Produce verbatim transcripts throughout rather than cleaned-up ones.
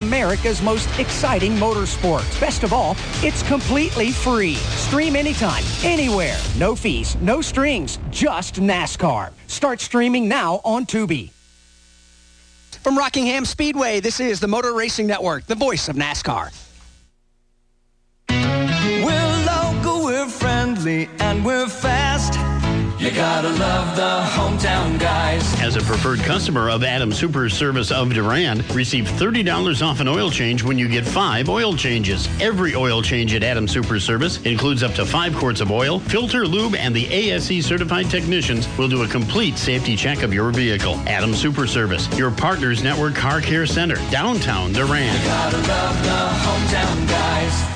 America's most exciting motorsport. Best of all, it's completely free. Stream anytime, anywhere. No fees, no strings, just NASCAR. Start streaming now on Tubi. From Rockingham Speedway, this is the Motor Racing Network, the voice of NASCAR. We're local, we're friendly, and we're fast. You gotta love the hometown guys. As a preferred customer of Adam Super Service of Durand, receive thirty dollars off an oil change when you get five oil changes. Every oil change at Adam Super Service includes up to five quarts of oil, filter, lube, and the A S E certified technicians will do a complete safety check of your vehicle. Adam Super Service, your Partners Network Car Care Center, downtown Durand. You gotta love the hometown guys.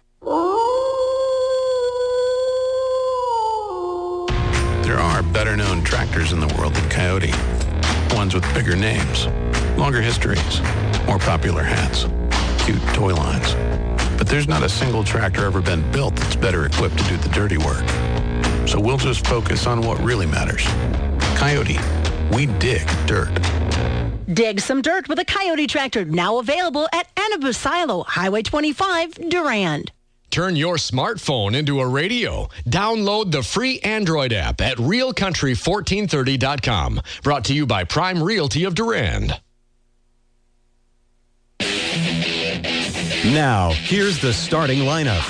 There are better-known tractors in the world than Coyote. Ones with bigger names, longer histories, more popular hats, cute toy lines. But there's not a single tractor ever been built that's better equipped to do the dirty work. So we'll just focus on what really matters. Coyote, we dig dirt. Dig some dirt with a Coyote tractor, now available at Anabu Silo, Highway twenty-five, Durand. Turn your smartphone into a radio. Download the free Android app at real country fourteen thirty dot com. Brought to you by Prime Realty of Durand. Now, here's the starting lineup.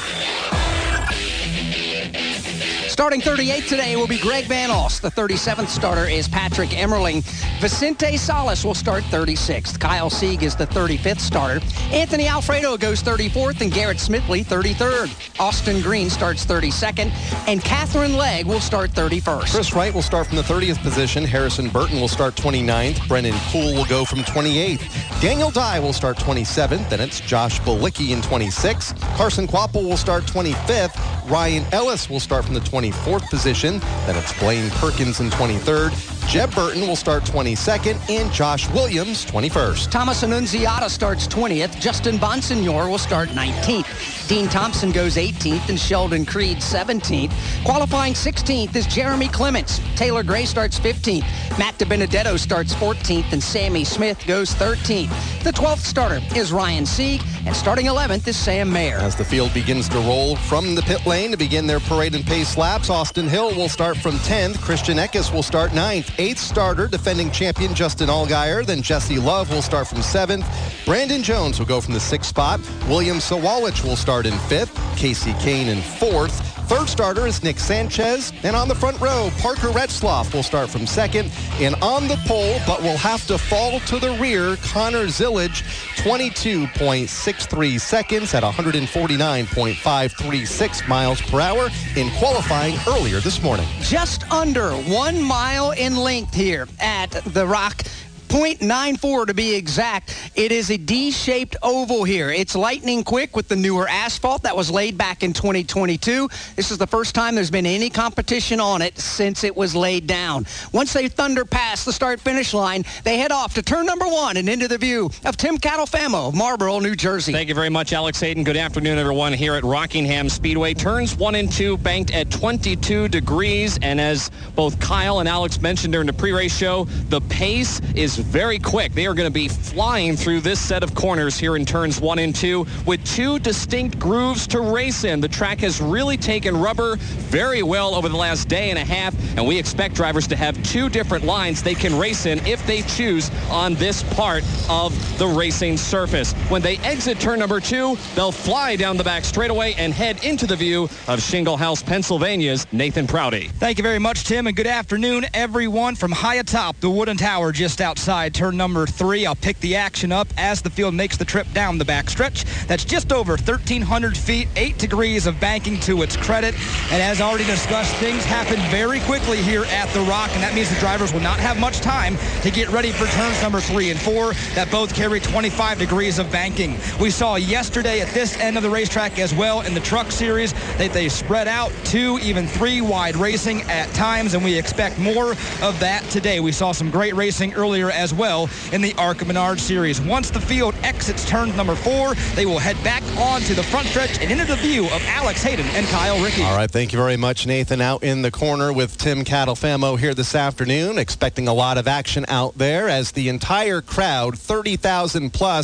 Starting thirty-eighth today will be Greg Van Alst. The thirty-seventh starter is Patrick Emmerling. Vicente Salas will start thirty-sixth. Kyle Sieg is the thirty-fifth starter. Anthony Alfredo goes thirty-fourth, and Garrett Smithley thirty-third. Austin Green starts thirty-second, and Catherine Legg will start thirty-first. Chris Wright will start from the thirtieth position. Harrison Burton will start twenty-ninth. Brendan Poole will go from twenty-eighth. Daniel Dye will start twenty-seventh. Then it's Josh Balicki in twenty-sixth. Carson Quapple will start twenty-fifth. Ryan Ellis will start from the twenty-fourth position. Then it's Blaine Perkins in twenty-third. Jeb Burton will start twenty-second, and Josh Williams twenty-first. Thomas Annunziata starts twentieth. Justin Bonsignor will start nineteenth. Dean Thompson goes eighteenth, and Sheldon Creed seventeenth. Qualifying sixteenth is Jeremy Clements. Taylor Gray starts fifteenth. Matt DiBenedetto starts fourteenth, and Sammy Smith goes thirteenth. The twelfth starter is Ryan Sieg, and starting eleventh is Sam Mayer. As the field begins to roll from the pit lane to begin their parade and pace laps, Austin Hill will start from tenth. Christian Eckes will start ninth. Eighth starter, defending champion Justin Allgaier. Then Jesse Love will start from seventh. Brandon Jones will go from the sixth spot. William Sawalich will start in fifth. Casey Kane in fourth. Third starter is Nick Sanchez. And on the front row, Parker Retzloff will start from second. And on the pole, but will have to fall to the rear, Connor Zillage, twenty-two point six three seconds at one forty-nine point five three six miles per hour in qualifying earlier this morning. Just under one mile in length here at the Rock. point nine four to be exact. It is a D-shaped oval here. It's lightning quick with the newer asphalt that was laid back in twenty twenty-two. This is the first time there's been any competition on it since it was laid down. Once they thunder past the start-finish line, they head off to turn number one and into the view of Tim Catalfamo of Marlboro, New Jersey. Thank you very much, Alex Hayden. Good afternoon, everyone, here at Rockingham Speedway. Turns one and two banked at twenty-two degrees, and as both Kyle and Alex mentioned during the pre-race show, the pace is very quick. They are going to be flying through this set of corners here in turns one and two with two distinct grooves to race in. The track has really taken rubber very well over the last day and a half, and we expect drivers to have two different lines they can race in if they choose on this part of the racing surface. When they exit turn number two, they'll fly down the back straightaway and head into the view of Shingle House, Pennsylvania's Nathan Prouty. Thank you very much, Tim, and good afternoon, everyone, from high atop the wooden tower just outside turn number three. I'll pick the action up as the field makes the trip down the backstretch. That's just over thirteen hundred feet, eight degrees of banking to its credit. And as already discussed, things happen very quickly here at the Rock, and that means the drivers will not have much time to get ready for turns number three and four that both carry twenty-five degrees of banking. We saw yesterday at this end of the racetrack as well in the truck series that they spread out two, even three wide racing at times, and we expect more of that today. We saw some great racing earlier as well in the ARCA Menard series. Once the field exits turn number four, they will head back onto the front stretch and into the view of Alex Hayden and Kyle Rickey. All right, thank you very much, Nathan. Out in the corner with Tim Catalfamo here this afternoon, expecting a lot of action out there as the entire crowd, thirty thousand plus,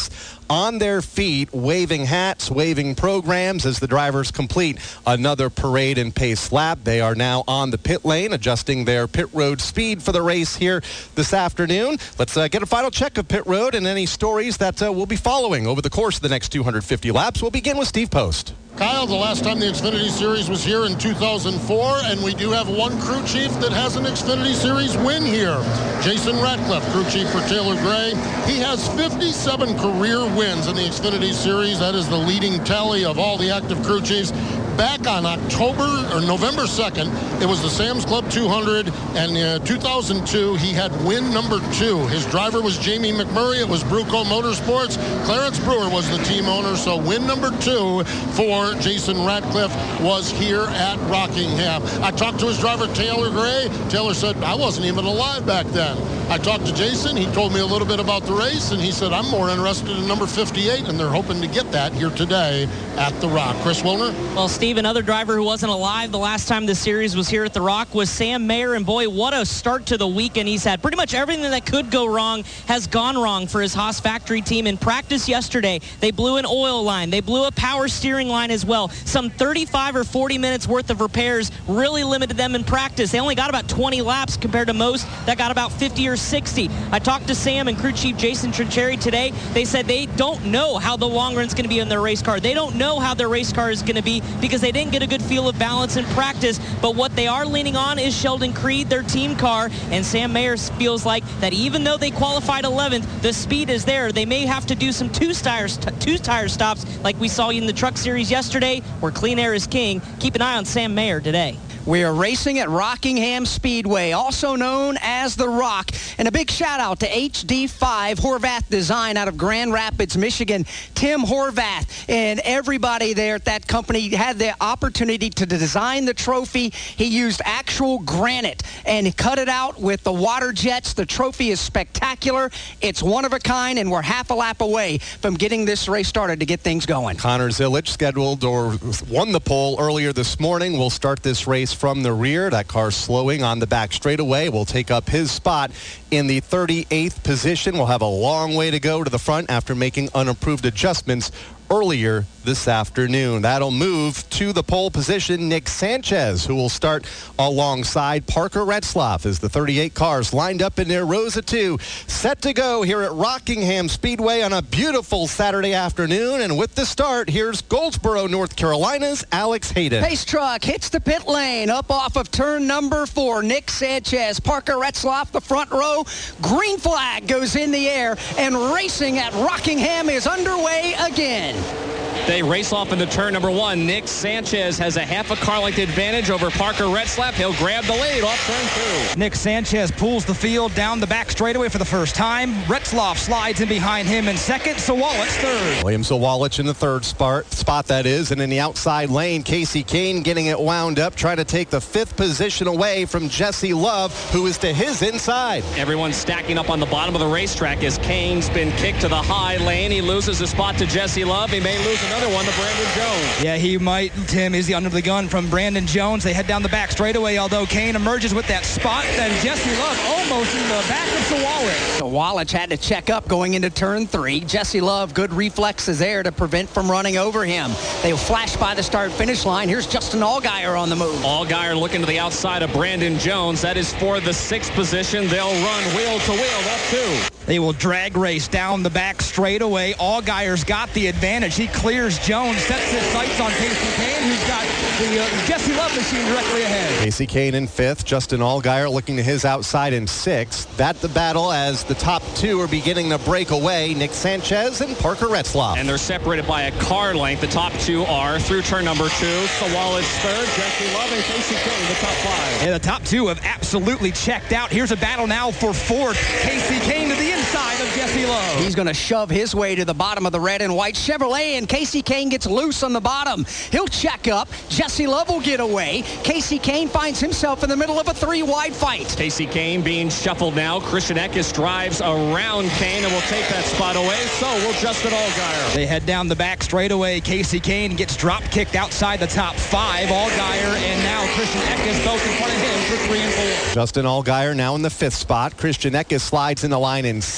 on their feet, waving hats, waving programs as the drivers complete another parade and pace lap. They are now on the pit lane, adjusting their pit road speed for the race here this afternoon. Let's uh, get a final check of pit road and any stories that uh, we'll be following over the course of the next two hundred fifty laps. We'll begin with Steve Post. Kyle, the last time the Xfinity Series was here in two thousand four, and we do have one crew chief that has an Xfinity Series win here. Jason Ratcliffe, crew chief for Taylor Gray. He has fifty-seven career wins in the Xfinity Series. That is the leading tally of all the active crew chiefs. Back on October or November second, it was the Sam's Club two hundred, and in uh, two thousand two, he had win number two. His driver was Jamie McMurray. It was Bruco Motorsports. Clarence Brewer was the team owner, so win number two for Jason Ratcliffe was here at Rockingham. I talked to his driver, Taylor Gray. Taylor said, I wasn't even alive back then. I talked to Jason. He told me a little bit about the race, and he said, I'm more interested in number fifty-eight, and they're hoping to get that here today at the Rock. Chris Wilner? Well, Steve, another driver who wasn't alive the last time the series was here at the Rock was Sam Mayer, and boy, what a start to the weekend he's had. Pretty much everything that could go wrong has gone wrong for his Haas factory team. In practice yesterday, they blew an oil line. They blew a power steering line as well. Some thirty-five or forty minutes worth of repairs really limited them in practice. They only got about twenty laps compared to most that got about fifty or sixty. I talked to Sam and crew chief Jason Trincheri today. They said they don't know how the long run's going to be in their race car. They don't know how their race car is going to be because they didn't get a good feel of balance in practice. But what they are leaning on is Sheldon Creed, their team car, and Sam Mayer feels like that even though they qualified eleventh, the speed is there. They may have to do some two-tire two tire stops like we saw in the Truck Series yesterday, where clean air is king. Keep an eye on Sam Mayer today. We are racing at Rockingham Speedway, also known as The Rock. And a big shout out to H D five Horvath Design out of Grand Rapids, Michigan. Tim Horvath and everybody there at that company had the opportunity to design the trophy. He used actual granite and cut it out with the water jets. The trophy is spectacular. It's one of a kind, and we're half a lap away from getting this race started to get things going. Connor Zilic scheduled or won the pole earlier this morning. We'll start this race from the rear. That car slowing on the back straightaway will take up his spot in the thirty-eighth position. We'll have a long way to go to the front after making unapproved adjustments earlier this afternoon. That'll move to the pole position Nick Sanchez, who will start alongside Parker Retzlaff as the thirty-eight cars lined up in their rows of two, set to go here at Rockingham Speedway on a beautiful Saturday afternoon. And with the start, here's Goldsboro, North Carolina's Alex Hayden. Pace truck hits the pit lane up off of turn number four. Nick Sanchez, Parker Retzlaff, the front row. Green flag goes in the air, and racing at Rockingham is underway again. They race off into turn number one. Nick Sanchez has a half a car length advantage over Parker Retzlaff. He'll grab the lead off turn two. Nick Sanchez pulls the field down the back straightaway for the first time. Retzlaff slides in behind him in second. Sawalich third. William Sawalich in the third spot, spot that is. And in the outside lane, Casey Kane getting it wound up, trying to take the fifth position away from Jesse Love, who is to his inside. Everyone's stacking up on the bottom of the racetrack as Kane's been kicked to the high lane. He loses his spot to Jesse Love. He may lose another one to Brandon Jones. Yeah, he might. Tim is the under the gun from Brandon Jones. They head down the back straightaway, although Kane emerges with that spot. Then Jesse Love almost in the back of Sawalich. Sawalich had to check up going into turn three. Jesse Love, good reflexes there to prevent from running over him. They flash by the start-finish line. Here's Justin Allgaier on the move. Allgaier looking to the outside of Brandon Jones. That is for the sixth position. They'll run wheel to wheel. That's two. They will drag race down the back straightaway. Allgaier's got the advantage. He clears Jones, sets his sights on Casey Kane, who's got the uh, Jesse Love machine directly ahead. Casey Kane in fifth. Justin Allgaier looking to his outside in sixth. That the battle as the top two are beginning to break away. Nick Sanchez and Parker Retzlaff. And they're separated by a car length. The top two are through turn number two. Sawalich third. Jesse Love and Casey Kane, the top five. And the top two have absolutely checked out. Here's a battle now for fourth. Casey Kane to the inside of Jesse Love. He's going to shove his way to the bottom of the red and white Chevrolet, and Casey Kane gets loose on the bottom. He'll check up. Jesse Love will get away. Casey Kane finds himself in the middle of a three-wide fight. Casey Kane being shuffled now. Christian Eckes drives around Kane and will take that spot away. So will Justin Allgaier. They head down the back straightaway. Casey Kane gets drop-kicked outside the top five. Allgaier and now Christian Eckes both in front of him for three and four. Justin Allgaier now in the fifth spot. Christian Eckes slides in the line in six.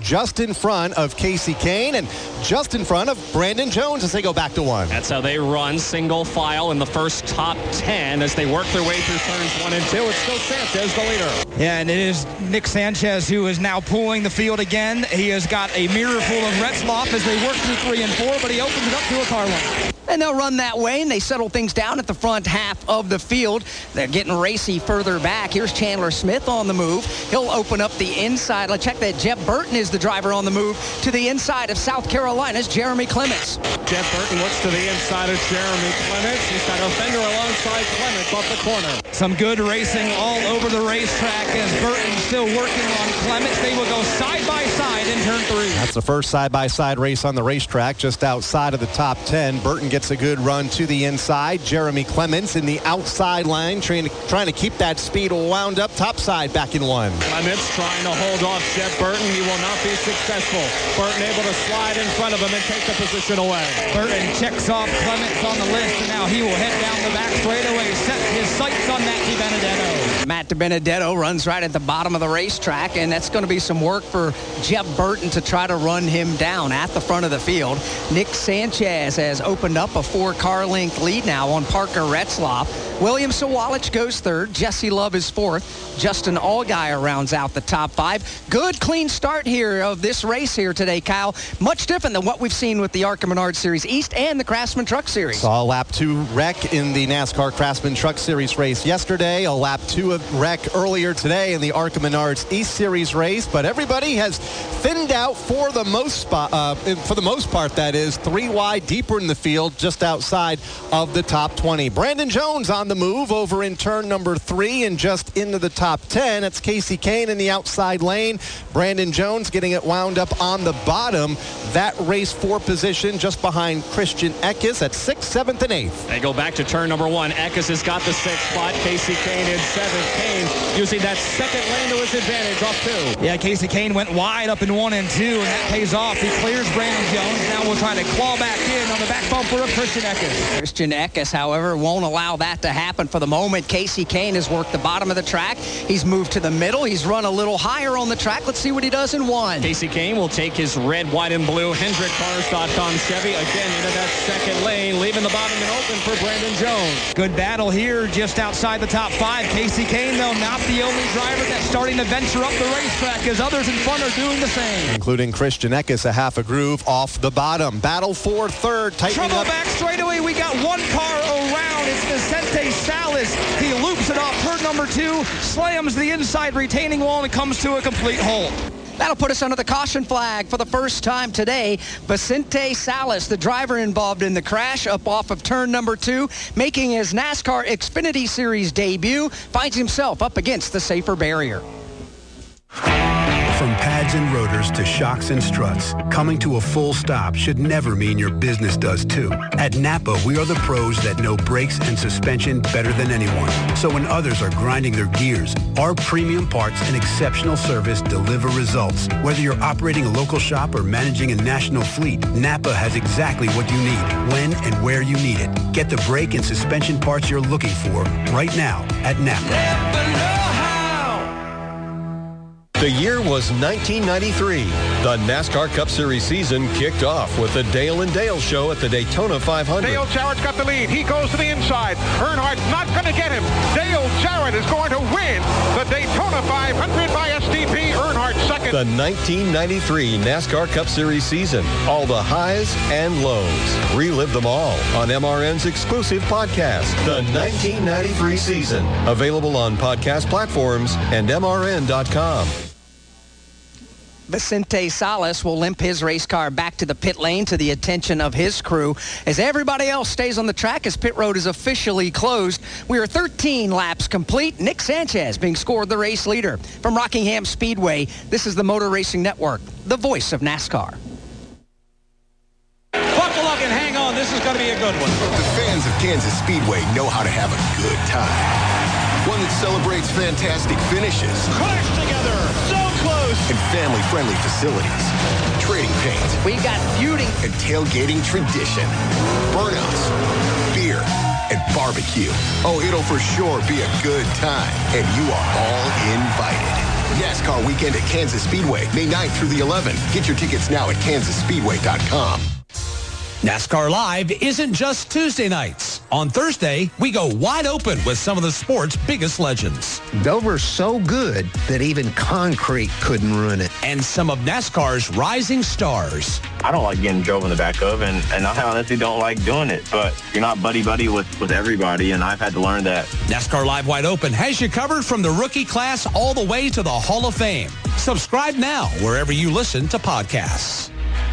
just in front of Casey Kane and just in front of Brandon Jones as they go back to one. That's how they run, single file in the first top ten as they work their way through turns one and two. It's still Sanchez, the leader. Yeah, and it is Nick Sanchez who is now pulling the field again. He has got a mirror full of Retzloff as they work through three and four, but he opens it up to a car line. And they'll run that way, and they settle things down at the front half of the field. They're getting racy further back. Here's Chandler Smith on the move. He'll open up the inside. Let's check that. Jeff Burton is the driver on the move to the inside of South Carolina's Jeremy Clements. Jeff Burton looks to the inside of Jeremy Clements. He's got a fender alongside Clements off the corner. Some good racing all over the racetrack as Burton still working on Clements. They will go side by side in turn three. That's the first side-by-side race on the racetrack just outside of the top ten. Burton gets a good run to the inside. Jeremy Clements in the outside line trying to, trying to keep that speed wound up. Top side back in one. Clements trying to hold off Jeff Burton. He will not be successful. Burton able to slide in front of him and take the position away. Burton checks off Clements on the list, and now he will head down the back straightaway, set his sights on Matt DiBenedetto. Matt DiBenedetto runs right at the bottom of the racetrack, and that's going to be some work for Jeff Burton to try to run him down at the front of the field. Nick Sanchez has opened up a four-car length lead now on Parker Retzloff. William Sawalich goes third. Jesse Love is fourth. Justin Allgaier rounds out the top five. Good, clean start here of this race here today, Kyle. Much different than what we've seen with the ARCA Menard Series East and the Craftsman Truck Series. Saw a lap two wreck in the NASCAR Craftsman Truck Series race yesterday. A lap two wreck earlier today in the ARCA Menards East Series race. But everybody has thinned out for the most spot, uh, for the most part, that is, three wide deeper in the field just outside of the top twenty. Brandon Jones on the move over in turn number three and just into the top ten. That's Casey Kane in the outside lane. Brandon Jones getting it wound up on the bottom. That race four position just behind Christian Eckes at sixth, seventh, and eighth. They go back to turn number one. Eckes has got the sixth spot. Casey Kane in seventh. Kane using that second lane to his advantage off two. Yeah, Casey Kane went wide up in one and two, and that pays off. He clears Brandon Jones. Now we'll try to claw back in on the back bumper of Christian Eckes. Christian Eckes, however, won't allow that to happen for the moment. Casey Kane has worked the bottom of the track. He's moved to the middle. He's run a little higher on the track. Let's see what he does in one. Casey Kane will take his red, white, and blue Hendrick Cars dot com Chevy again into that second lane, leaving the bottom and open for Brandon Jones. Good battle here just outside the top five. Casey Kane, though, not the only driver that's starting to venture up the racetrack as others in front are doing the same. Including Christian Eckes, a half a groove off the bottom. Battle for third. Tightening Trouble up. back straightaway. We got one car around. It's Vicente Salas. He loops it off turn number two, slams the inside retaining wall, and comes to a complete halt. That'll put us under the caution flag for the first time today. Vicente Salas, the driver involved in the crash, up off of turn number two, making his NASCAR Xfinity Series debut, finds himself up against the safer barrier. From pads and rotors to shocks and struts, coming to a full stop should never mean your business does too. At Napa, we are the pros that know brakes and suspension better than anyone. So when others are grinding their gears, our premium parts and exceptional service deliver results. Whether you're operating a local shop or managing a national fleet, Napa has exactly what you need, when and where you need it. Get the brake and suspension parts you're looking for right now at Napa. Napa. The year was nineteen ninety-three. The NASCAR Cup Series season kicked off with the Dale and Dale Show at the Daytona five hundred. Dale Jarrett's got the lead. He goes to the inside. Earnhardt not going to get him. Dale Jarrett is going to win the Daytona five hundred by S T P. Earnhardt second. The nineteen ninety-three NASCAR Cup Series season. All the highs and lows. Relive them all on M R N's exclusive podcast, The nineteen ninety-three Season. Available on podcast platforms and M R N dot com. Vicente Salas will limp his race car back to the pit lane to the attention of his crew as everybody else stays on the track as pit road is officially closed. We are thirteen laps complete. Nick Sanchez being scored the race leader. From Rockingham Speedway, this is the Motor Racing Network, the voice of NASCAR. Buckle up and hang on. This is going to be a good one. The fans of Kansas Speedway know how to have a good time. One that celebrates fantastic finishes. Crash together. So close. And family-friendly facilities. Trading paint. We've got feuding. And tailgating tradition. Burnouts. Beer. And barbecue. Oh, it'll for sure be a good time. And you are all invited. NASCAR Weekend at Kansas Speedway, May ninth through the eleventh. Get your tickets now at kansas speedway dot com. NASCAR Live isn't just Tuesday nights. On Thursday, we go wide open with some of the sport's biggest legends. Dover's so good that even concrete couldn't ruin it. And some of NASCAR's rising stars. I don't like getting drove in the back of, and, and I honestly don't like doing it, but you're not buddy-buddy with, with everybody, and I've had to learn that. NASCAR Live Wide Open has you covered from the rookie class all the way to the Hall of Fame. Subscribe now wherever you listen to podcasts.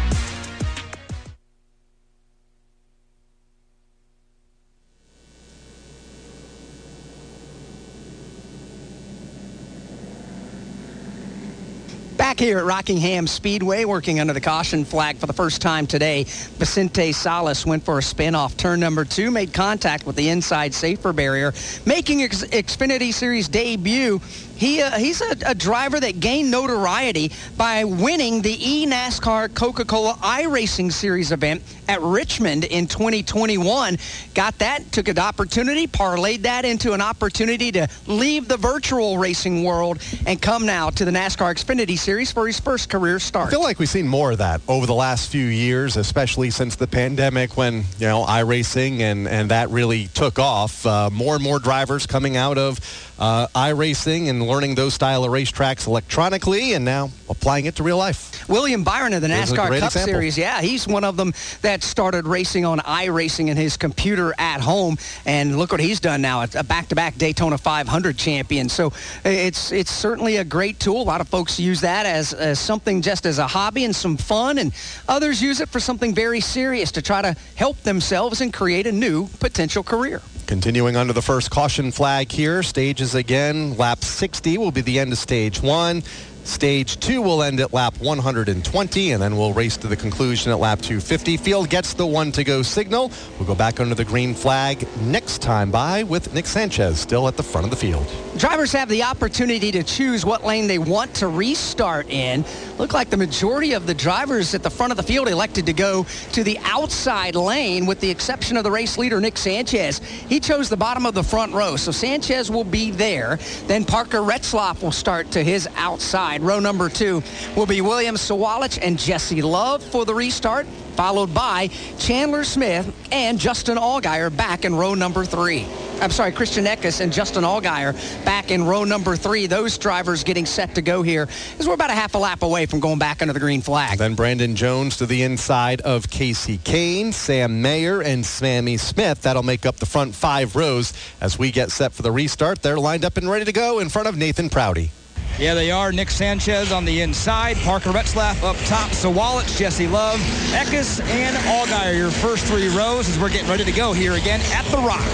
Back here at Rockingham Speedway, working under the caution flag for the first time today, Vicente Salas went for a spin off turn number two, made contact with the inside safer barrier, making his Xfinity Series debut. He, uh, he's a, a driver that gained notoriety by winning the eNASCAR Coca-Cola iRacing Series event at Richmond in twenty twenty-one. Got that, took an opportunity, parlayed that into an opportunity to leave the virtual racing world and come now to the NASCAR Xfinity Series for his first career start. I feel like we've seen more of that over the last few years, especially since the pandemic when, you know, iRacing and, and that really took off. Uh, more and more drivers coming out of uh, iRacing and learning those style of racetracks electronically and now applying it to real life. William Byron of the Here's NASCAR Cup example. Series, yeah, he's one of them that started racing on iRacing in his computer at home, and look what he's done now, a back-to-back Daytona five hundred champion. So it's it's certainly a great tool. A lot of folks use that as, as something just as a hobby and some fun, and others use it for something very serious to try to help themselves and create a new potential career. Continuing under the first caution flag here, stages again, lap sixty will be the end of stage one. Stage two will end at lap one hundred twenty, and then we'll race to the conclusion at lap two fifty. Field gets the one-to-go signal. We'll go back under the green flag next time by with Nick Sanchez still at the front of the field. Drivers have the opportunity to choose what lane they want to restart in. Look like the majority of the drivers at the front of the field elected to go to the outside lane, with the exception of the race leader, Nick Sanchez. He chose the bottom of the front row, so Sanchez will be there. Then Parker Retzlaff will start to his outside. Row number two will be William Sawalich and Jesse Love for the restart, followed by Chandler Smith and Justin Allgaier back in row number three. I'm sorry, Christian Eckes and Justin Allgaier back in row number three. Those drivers getting set to go here as we're about a half a lap away from going back under the green flag. Then Brandon Jones to the inside of Casey Kane, Sam Mayer, and Sammy Smith. That'll make up the front five rows as we get set for the restart. They're lined up and ready to go in front of Nathan Prouty. Yeah, they are. Nick Sanchez on the inside, Parker Retzlaff up top, Sawalich, Jesse Love, Eckes, and Allgaier, your first three rows as we're getting ready to go here again at the Rock.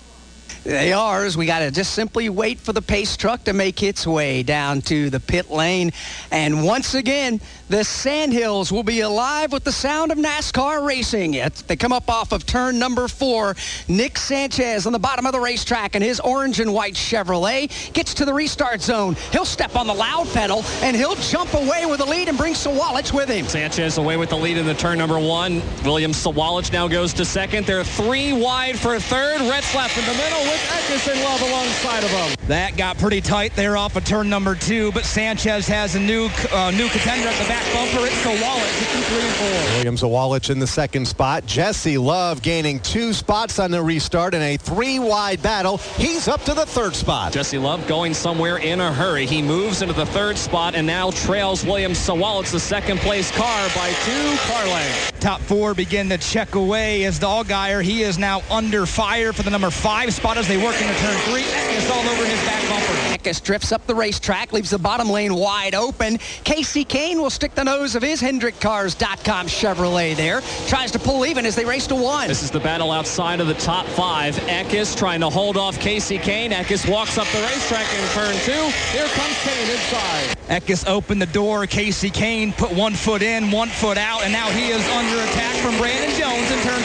They are, as we got to just simply wait for the pace truck to make its way down to the pit lane. And once again, the Sandhills will be alive with the sound of NASCAR racing. They come up off of turn number four. Nick Sanchez on the bottom of the racetrack in his orange and white Chevrolet gets to the restart zone. He'll step on the loud pedal, and he'll jump away with the lead and bring Sawalich with him. Sanchez away with the lead in the turn number one. William Sawalich now goes to second. They're three wide for third. Retzlaff in the middle with Eckes and Love alongside of him. That got pretty tight there off of turn number two, but Sanchez has a new uh, new contender at the back bumper. It's Sawalich in three and four. William Sawalich in the second spot. Jesse Love gaining two spots on the restart in a three-wide battle. He's up to the third spot. Jesse Love going somewhere in a hurry. He moves into the third spot and now trails William Sawalich, the second-place car, by two car lengths. Top four begin to check away as Allgaier. He is now under fire for the number five spot as they work into turn three. Eckes all over his back bumper. Eckes drifts up the racetrack, leaves the bottom lane wide open. Casey Kane will stick the nose of his Hendrick Cars dot com Chevrolet there. Tries to pull even as they race to one. This is the battle outside of the top five. Eckes trying to hold off Casey Kane. Eckes walks up the racetrack in turn two. Here comes Kane inside. Eckes opened the door. Casey Kane put one foot in, one foot out, and now he is under attack from Brandon Jones in turn three.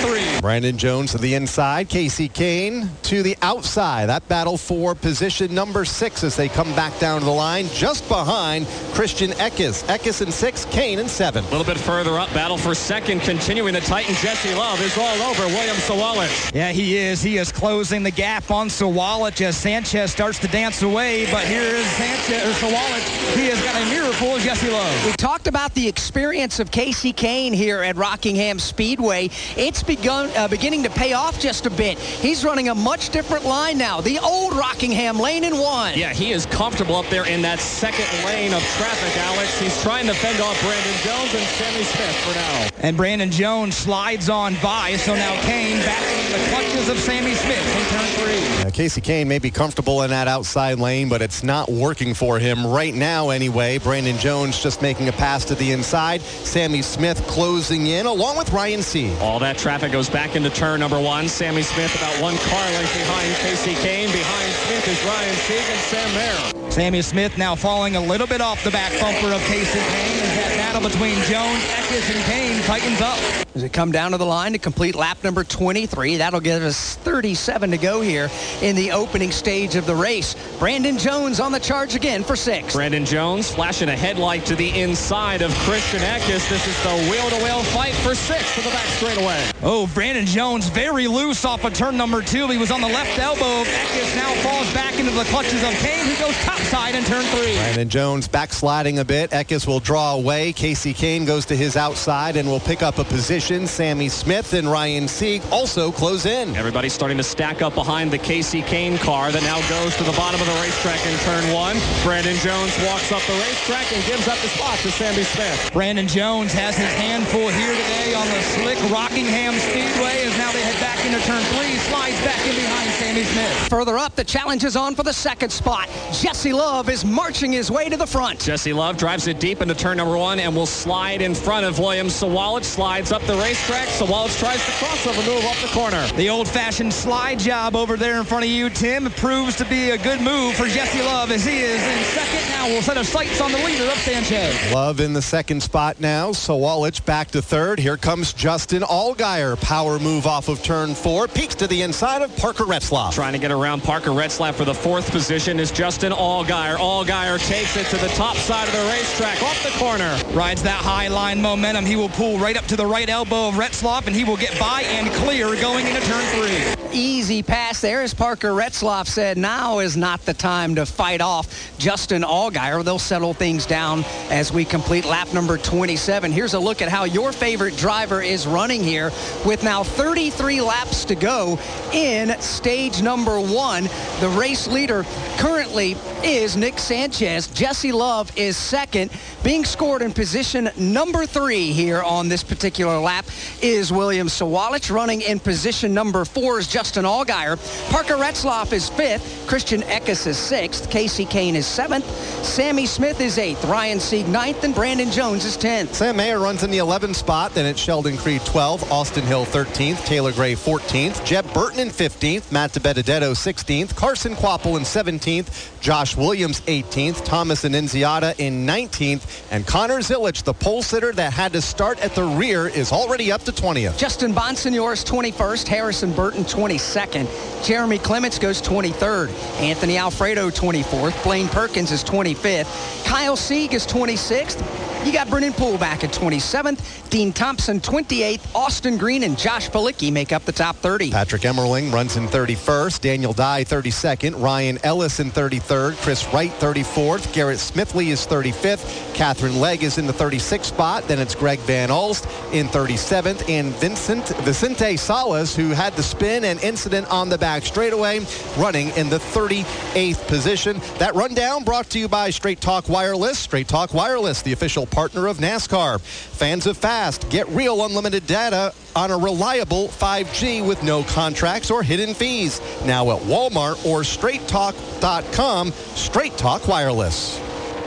Brandon Jones to the inside. Casey Kane to the outside. That battle for position number six as they come back down to the line just behind Christian Eckes. Eckes in six, Kane in seven. A little bit further up, battle for second, continuing to tighten. Jesse Love is all over William Sawalich. Yeah, he is. He is closing the gap on Sawalich as Sanchez starts to dance away. But here is Sanchez, or Sawalich. He has got a mirror full of Jesse Love. We talked about the experience of Casey Kane here at Rockingham Speedway. It's begun uh, beginning to pay off just a bit. He's running a much different line now. The old Rockingham lane in one. Yeah, he is comfortable up there in that second lane of traffic, Alex. He's trying to fend off Brandon Jones and Sammy Smith for now. And Brandon Jones slides on by, so now Kane back in the clutches of Sammy Smith in turn three. Now, Casey Kane may be comfortable in that outside lane, but it's not working for him right now anyway. Brandon Jones just making a pass to the inside. Sammy Smith closing in along with Ryan Sieg. All that traffic goes back into turn number one. Sammy Smith about one car length behind Casey Kane. Behind Smith is Ryan Sieg and Sam Mayer. Sammy Smith now falling a little bit off the back bumper of Casey Kane as that battle between Jones, Eckes, and Kane tightens up. As we come down to the line to complete lap number twenty-three, that'll give us thirty-seven to go here in the opening stage of the race. Brandon Jones on the charge again for six. Brandon Jones flashing a headlight to the inside of Christian Eckes. This is the wheel-to-wheel fight for six to the back straightaway. Oh, Brandon Jones very loose off of turn number two. He was on the left elbow of Eckes, now falls back into the clutches of Kane, who goes topside in turn three. Brandon Jones backsliding a bit. Eckes will draw away. Casey Kane goes to his outside and will pick up a position. Sammy Smith and Ryan Sieg also close in. Everybody's starting to stack up behind the Casey Kane car that now goes to the bottom of the racetrack in turn one. Brandon Jones walks up the racetrack and gives up the spot to Sammy Smith. Brandon Jones has his handful here today on the slick Rockingham Speedway as now they head back into turn three, slides back in behind Sammy Smith. Further up, the challenge is on for the second spot. Jesse Love is marching his way to the front. Jesse Love drives it deep into turn number one and will slide in front of William Sawalich. Slides up the racetrack. Sawalich tries to cross over, move up the corner. The old-fashioned slide job over there in front of you, Tim, proves to be a good move for Jesse Love as he is in second. Now we'll set our sights on the leader of Sanchez. Love in the second spot now. Sawalich back to third. Here comes Justin Allgaier. Power move off of turn four. Peeks to the inside of Parker Retzlaff. Trying to get around Parker Retzlaff for the fourth position is Justin Allgaier. Allgaier takes it to the top side of the racetrack off the corner. Rides that high line momentum. He will pull right up to the right elbow of Retzlaff, and he will get by and clear going into turn three. Easy pass there, as Parker Retzlaff said. Now is not the time to fight off Justin Allgaier. They'll settle things down as we complete lap number twenty-seven. Here's a look at how your favorite driver is running here with now thirty-three laps to go in stage number one. The race leader currently is Nick Sanchez. Jesse Love is second. Being scored in position number three here on this particular lap is William Sawalich. Running in position number four is Justin Allgaier. Parker Retzlaff is fifth. Christian Eckes is sixth. Casey Kane is seventh. Sammy Smith is eighth. Ryan Sieg ninth. And Brandon Jones is tenth. Sam Mayer runs in the eleventh spot. Then it's Sheldon Creed twelfth. Austin Hill thirteenth. Taylor Gray fourteenth. Jeb Burton in fifteenth. Matt DiBenedetto sixteenth. Carson Kvapil in seventeenth. Josh Williams eighteenth. Thomas Annunziata in nineteenth. And Connor Zilic, the pole sitter that had to start at the rear, is already up to twentieth. Justin Bonsignor is twenty-first. Harrison Burton twenty-second. Jeremy Clements goes twenty-third. Anthony Alfredo twenty-fourth. Blaine Perkins is twenty-fifth. Kyle Sieg is twenty-sixth. You got Brennan Poole back at twenty-seventh. Dean Thompson twenty-eighth. Austin Green and Josh Palicki make up the top thirty. Patrick Emmerling runs in thirty-first. Daniel Dye thirty-second. Ryan Ellis in thirty-third. Chris Wright thirty-fourth. Garrett Smithley is thirty-fifth. Catherine Legg is in the thirty-sixth spot. Then it's Greg Van Alst in thirty-seventh. And Vincent Vicente Salas, who had the spin and incident on the back straightaway, running in the thirty-eighth position. That rundown brought to you by Straight Talk Wireless. Straight Talk Wireless, the official partner of NASCAR. Fans of fast, get real unlimited data on a reliable five G with no contracts or hidden fees. Now at Walmart or straight talk dot com. Straight Talk Wireless.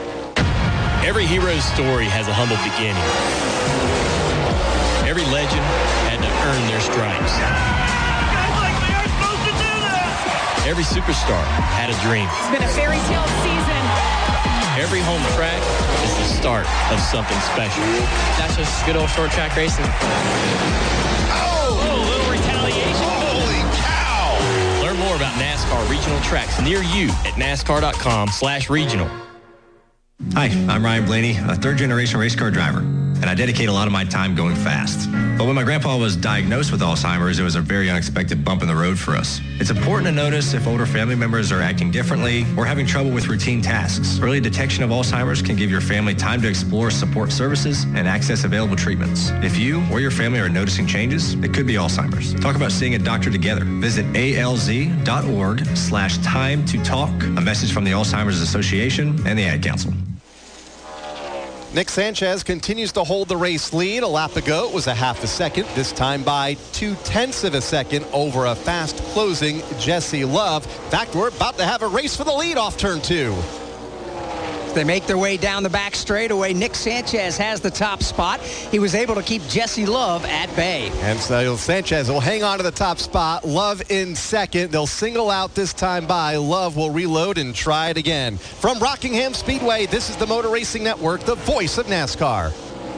Every hero's story has a humble beginning. Every legend had to earn their stripes. Guys like me aren't supposed to do that! Every superstar had a dream. It's been a fairy tale season. Every home track is the start of something special. That's just good old short track racing. Oh! A little retaliation. tracks near you at NASCAR.com slash regional. Hi, I'm Ryan Blaney, a third-generation race car driver, and I dedicate a lot of my time going fast. But when my grandpa was diagnosed with Alzheimer's, it was a very unexpected bump in the road for us. It's important to notice if older family members are acting differently or having trouble with routine tasks. Early detection of Alzheimer's can give your family time to explore support services and access available treatments. If you or your family are noticing changes, it could be Alzheimer's. Talk about seeing a doctor together. Visit alz.org slash time to talk. A message from the Alzheimer's Association and the Ad Council. Nick Sanchez continues to hold the race lead. A lap ago, it was a half a second, this time by two-tenths of a second over a fast-closing Jesse Love. In fact, we're about to have a race for the lead off turn two. They make their way down the back straightaway. Nick Sanchez has the top spot. He was able to keep Jesse Love at bay. And so Sanchez will hang on to the top spot. Love in second. They'll single out this time by. Love will reload and try it again. From Rockingham Speedway, this is the Motor Racing Network, the voice of NASCAR.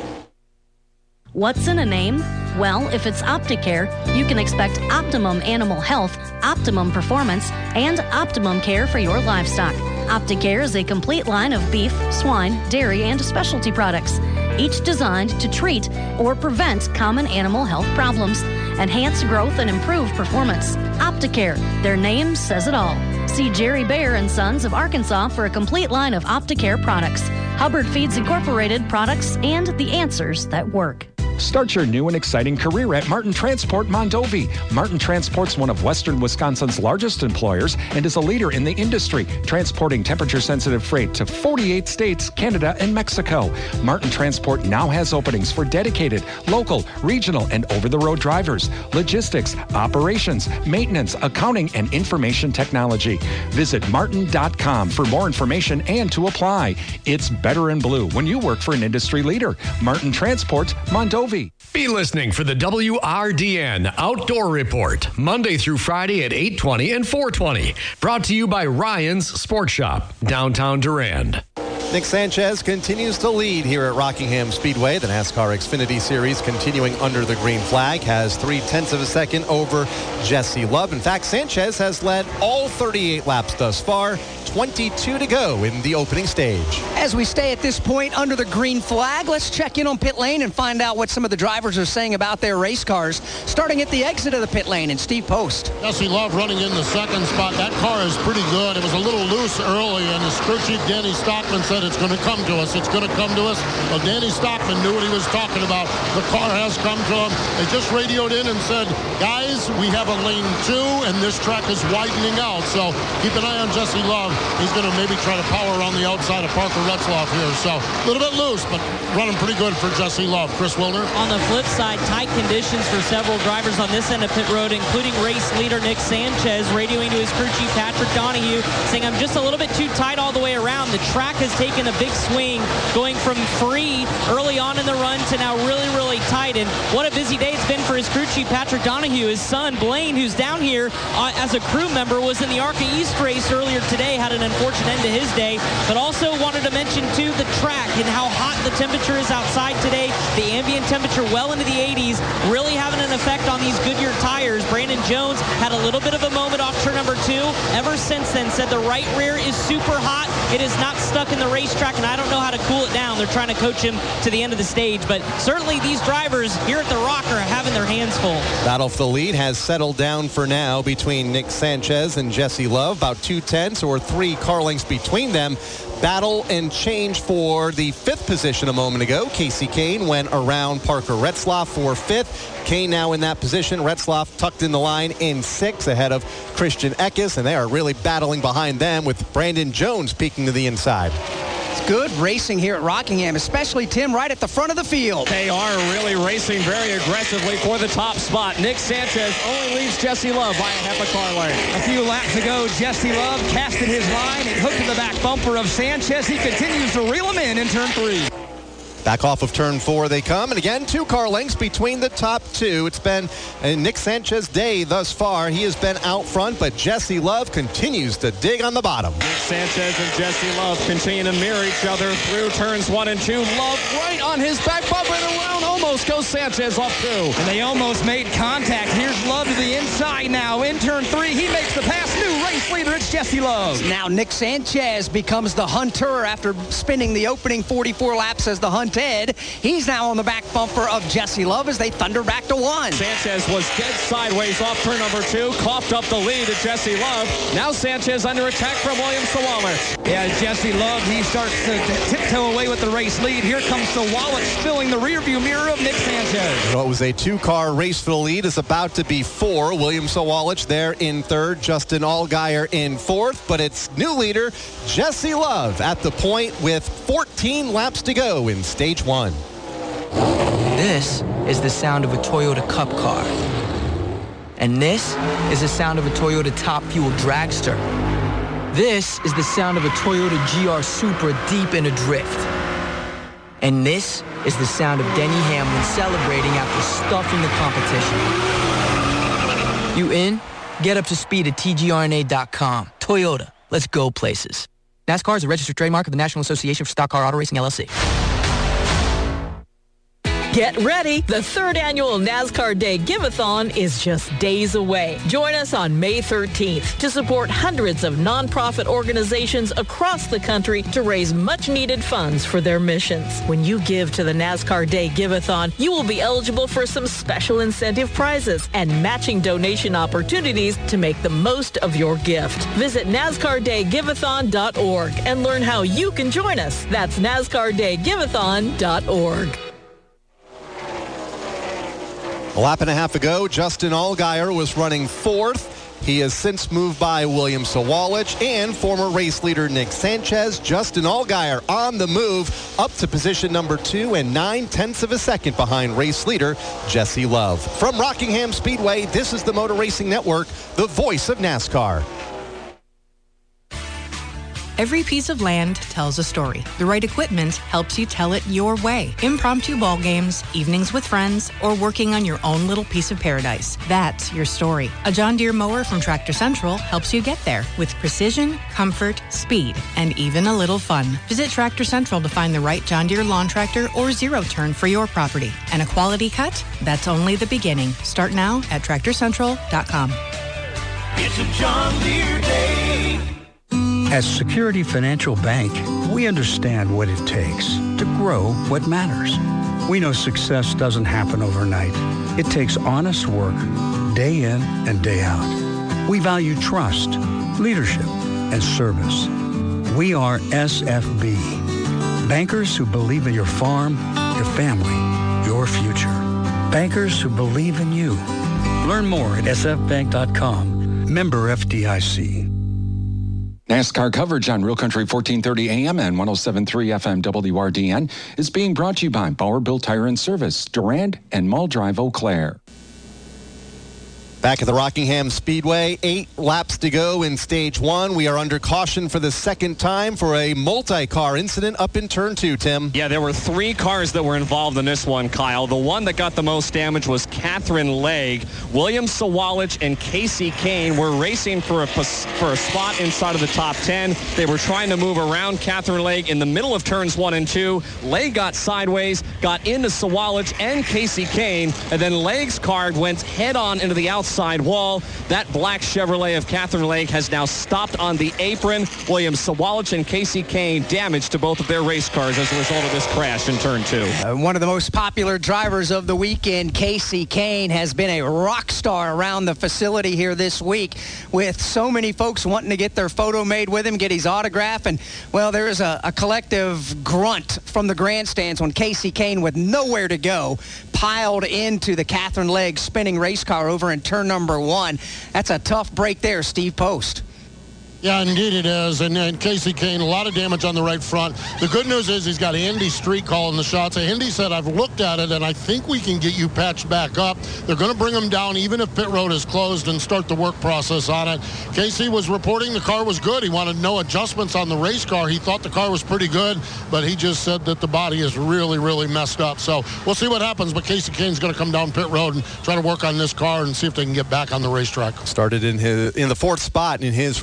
What's in a name? Well, if it's Opticare, you can expect optimum animal health, optimum performance, and optimum care for your livestock. Opticare is a complete line of beef, swine, dairy, and specialty products, each designed to treat or prevent common animal health problems, enhance growth, and improve performance. Opticare, their name says it all. See Jerry Bayer and Sons of Arkansas for a complete line of Opticare products, Hubbard Feeds Incorporated products, and the answers that work. Start your new and exciting career at Martin Transport Mondovi. Martin Transport's one of Western Wisconsin's largest employers and is a leader in the industry, transporting temperature-sensitive freight to forty-eight states, Canada, and Mexico. Martin Transport now has openings for dedicated, local, regional, and over-the-road drivers, logistics, operations, maintenance, accounting, and information technology. Visit martin dot com for more information and to apply. It's better in blue when you work for an industry leader. Martin Transport Mondovi. Be listening for the W R D N Outdoor Report, Monday through Friday at eight twenty and four twenty. Brought to you by Ryan's Sport Shop, downtown Durand. Nick Sanchez continues to lead here at Rockingham Speedway. The NASCAR Xfinity Series continuing under the green flag, has three-tenths of a second over Jesse Love. In fact, Sanchez has led all thirty-eight laps thus far. twenty-two to go in the opening stage. As we stay at this point under the green flag, let's check in on pit lane and find out what some of the drivers are saying about their race cars. Starting at the exit of the pit lane, and Steve Post. Jesse Love running in the second spot. That car is pretty good. It was a little loose early, and his crew chief Danny Stockman said it's going to come to us. It's going to come to us. Well, Danny Stockman knew what he was talking about. The car has come to him. They just radioed in and said, guys, we have a lane two, and this track is widening out. So keep an eye on Jesse Love. He's going to maybe try to power around the outside of Parker Retzlaff here. So a little bit loose, but running pretty good for Jesse Love. Chris Wilner. On the flip side, tight conditions for several drivers on this end of pit road, including race leader Nick Sanchez, radioing to his crew chief Patrick Donahue, saying, I'm just a little bit too tight all the way around. The track has taken a big swing, going from free early on in the run to now really, really tight. And what a busy day it's been for his crew chief Patrick Donahue. His son, Blaine, who's down here uh, as a crew member, was in the ARCA East race earlier today, had an unfortunate end to his day, but also wanted to mention too the track and how hot the temperature is outside today. The ambient temperature well into the eighties, really having an effect on these Goodyear tires. Brandon Jones had a little bit of a moment off turn number two. Ever since then said the right rear is super hot. It is not stuck in the racetrack, and I don't know how to cool it down. They're trying to coach him to the end of the stage, but certainly these drivers here at the Rock are having their hands full. Battle for the lead has settled down for now between Nick Sanchez and Jesse Love, about two tenths or three car lengths between them. Battle and change for the fifth position a moment ago. Casey Kane went around Parker Retzlaff for fifth. Kane now in that position. Retzlaff tucked in the line in sixth ahead of Christian Eckes, and they are really battling behind them with Brandon Jones peeking to the inside. It's good racing here at Rockingham, especially, Tim, right at the front of the field. They are really racing very aggressively for the top spot. Nick Sanchez only leads Jesse Love by a half a car length. A few laps ago, Jesse Love casted his line and hooked to the back bumper of Sanchez. He continues to reel him in in turn three. Back off of turn four they come, and again, two car lengths between the top two. It's been a Nick Sanchez day thus far. He has been out front, but Jesse Love continues to dig on the bottom. Nick Sanchez and Jesse Love continue to mirror each other through turns one and two. Love right on his back bumper and around. Almost goes Sanchez off two. And they almost made contact. Here's Love to the inside now. In turn three, he makes the pass. New race leader, it's Jesse Jesse Love. Now Nick Sanchez becomes the hunter after spending the opening forty-four laps as the hunted. He's now on the back bumper of Jesse Love as they thunder back to one. Sanchez was dead sideways off turn number two, coughed up the lead to Jesse Love. Now Sanchez under attack from William Sawalich. Yeah, Jesse Love, he starts to tiptoe away with the race lead. Here comes Sawalich filling the rearview mirror of Nick Sanchez. What was a two-car race for the lead is about to be four. William Sawalich there in third, Justin Allgaier in fourth, but it's new leader Jesse Love at the point with fourteen laps to go in stage one. This is the sound of a Toyota Cup car. And this is the sound of a Toyota Top Fuel dragster. This is the sound of a Toyota G R Supra deep in a drift. And this is the sound of Denny Hamlin celebrating after stuffing the competition. You in? Get up to speed at T G R N A dot com. Toyota, let's go places. NASCAR is a registered trademark of the National Association for Stock Car Auto Racing, L L C. Get ready. The third annual NASCAR Day Give-a-thon is just days away. Join us on May thirteenth to support hundreds of nonprofit organizations across the country to raise much-needed funds for their missions. When you give to the NASCAR Day Give-a-thon, you will be eligible for some special incentive prizes and matching donation opportunities to make the most of your gift. Visit NASCAR Day Give a thon dot org and learn how you can join us. That's NASCAR Day Give a thon dot org. A lap and a half ago, Justin Allgaier was running fourth. He has since moved by William Sawalich and former race leader Nick Sanchez. Justin Allgaier on the move up to position number two and nine-tenths of a second behind race leader Jesse Love. From Rockingham Speedway, this is the Motor Racing Network, the voice of NASCAR. Every piece of land tells a story. The right equipment helps you tell it your way. Impromptu ball games, evenings with friends, or working on your own little piece of paradise. That's your story. A John Deere mower from Tractor Central helps you get there with precision, comfort, speed, and even a little fun. Visit Tractor Central to find the right John Deere lawn tractor or zero turn for your property. And a quality cut? That's only the beginning. Start now at tractor central dot com. It's a John Deere day. At Security Financial Bank, we understand what it takes to grow what matters. We know success doesn't happen overnight. It takes honest work, day in and day out. We value trust, leadership, and service. We are S F B, bankers who believe in your farm, your family, your future. Bankers who believe in you. Learn more at S F bank dot com. Member F D I C. NASCAR coverage on Real Country fourteen thirty A M and one oh seven point three F M W R D N is being brought to you by Bauer Bill Tire and Service, Durand and Mall Drive, Eau Claire. Back at the Rockingham Speedway, eight laps to go in stage one. We are under caution for the second time for a multi-car incident up in turn two, Tim. Yeah, there were three cars that were involved in this one, Kyle. The one that got the most damage was Catherine Legge. William Sawalich and Casey Kane were racing for a, for a spot inside of the top ten. They were trying to move around Catherine Legge in the middle of turns one and two. Legge got sideways, got into Sawalich and Casey Kane, and then Legge's car went head-on into the outside side wall. That black Chevrolet of Catherine Legge has now stopped on the apron. William Sawalich and Casey Kane damaged to both of their race cars as a result of this crash in turn two. Uh, one of the most popular drivers of the weekend, Casey Kane, has been a rock star around the facility here this week with so many folks wanting to get their photo made with him, get his autograph. And, well, there is a, a collective grunt from the grandstands when Casey Kane, with nowhere to go, piled into the Catherine Legge spinning race car over in turn number one. That's a tough break there, Steve Post. Yeah, indeed it is. And, and Casey Kane, a lot of damage on the right front. The good news is he's got Andy Street calling the shots. Andy said, I've looked at it, and I think we can get you patched back up. They're going to bring him down even if pit road is closed and start the work process on it. Casey was reporting the car was good. He wanted no adjustments on the race car. He thought the car was pretty good, but he just said that the body is really, really messed up. So we'll see what happens, but Casey Kane's going to come down pit road and try to work on this car and see if they can get back on the racetrack. Started in his in the fourth spot in his return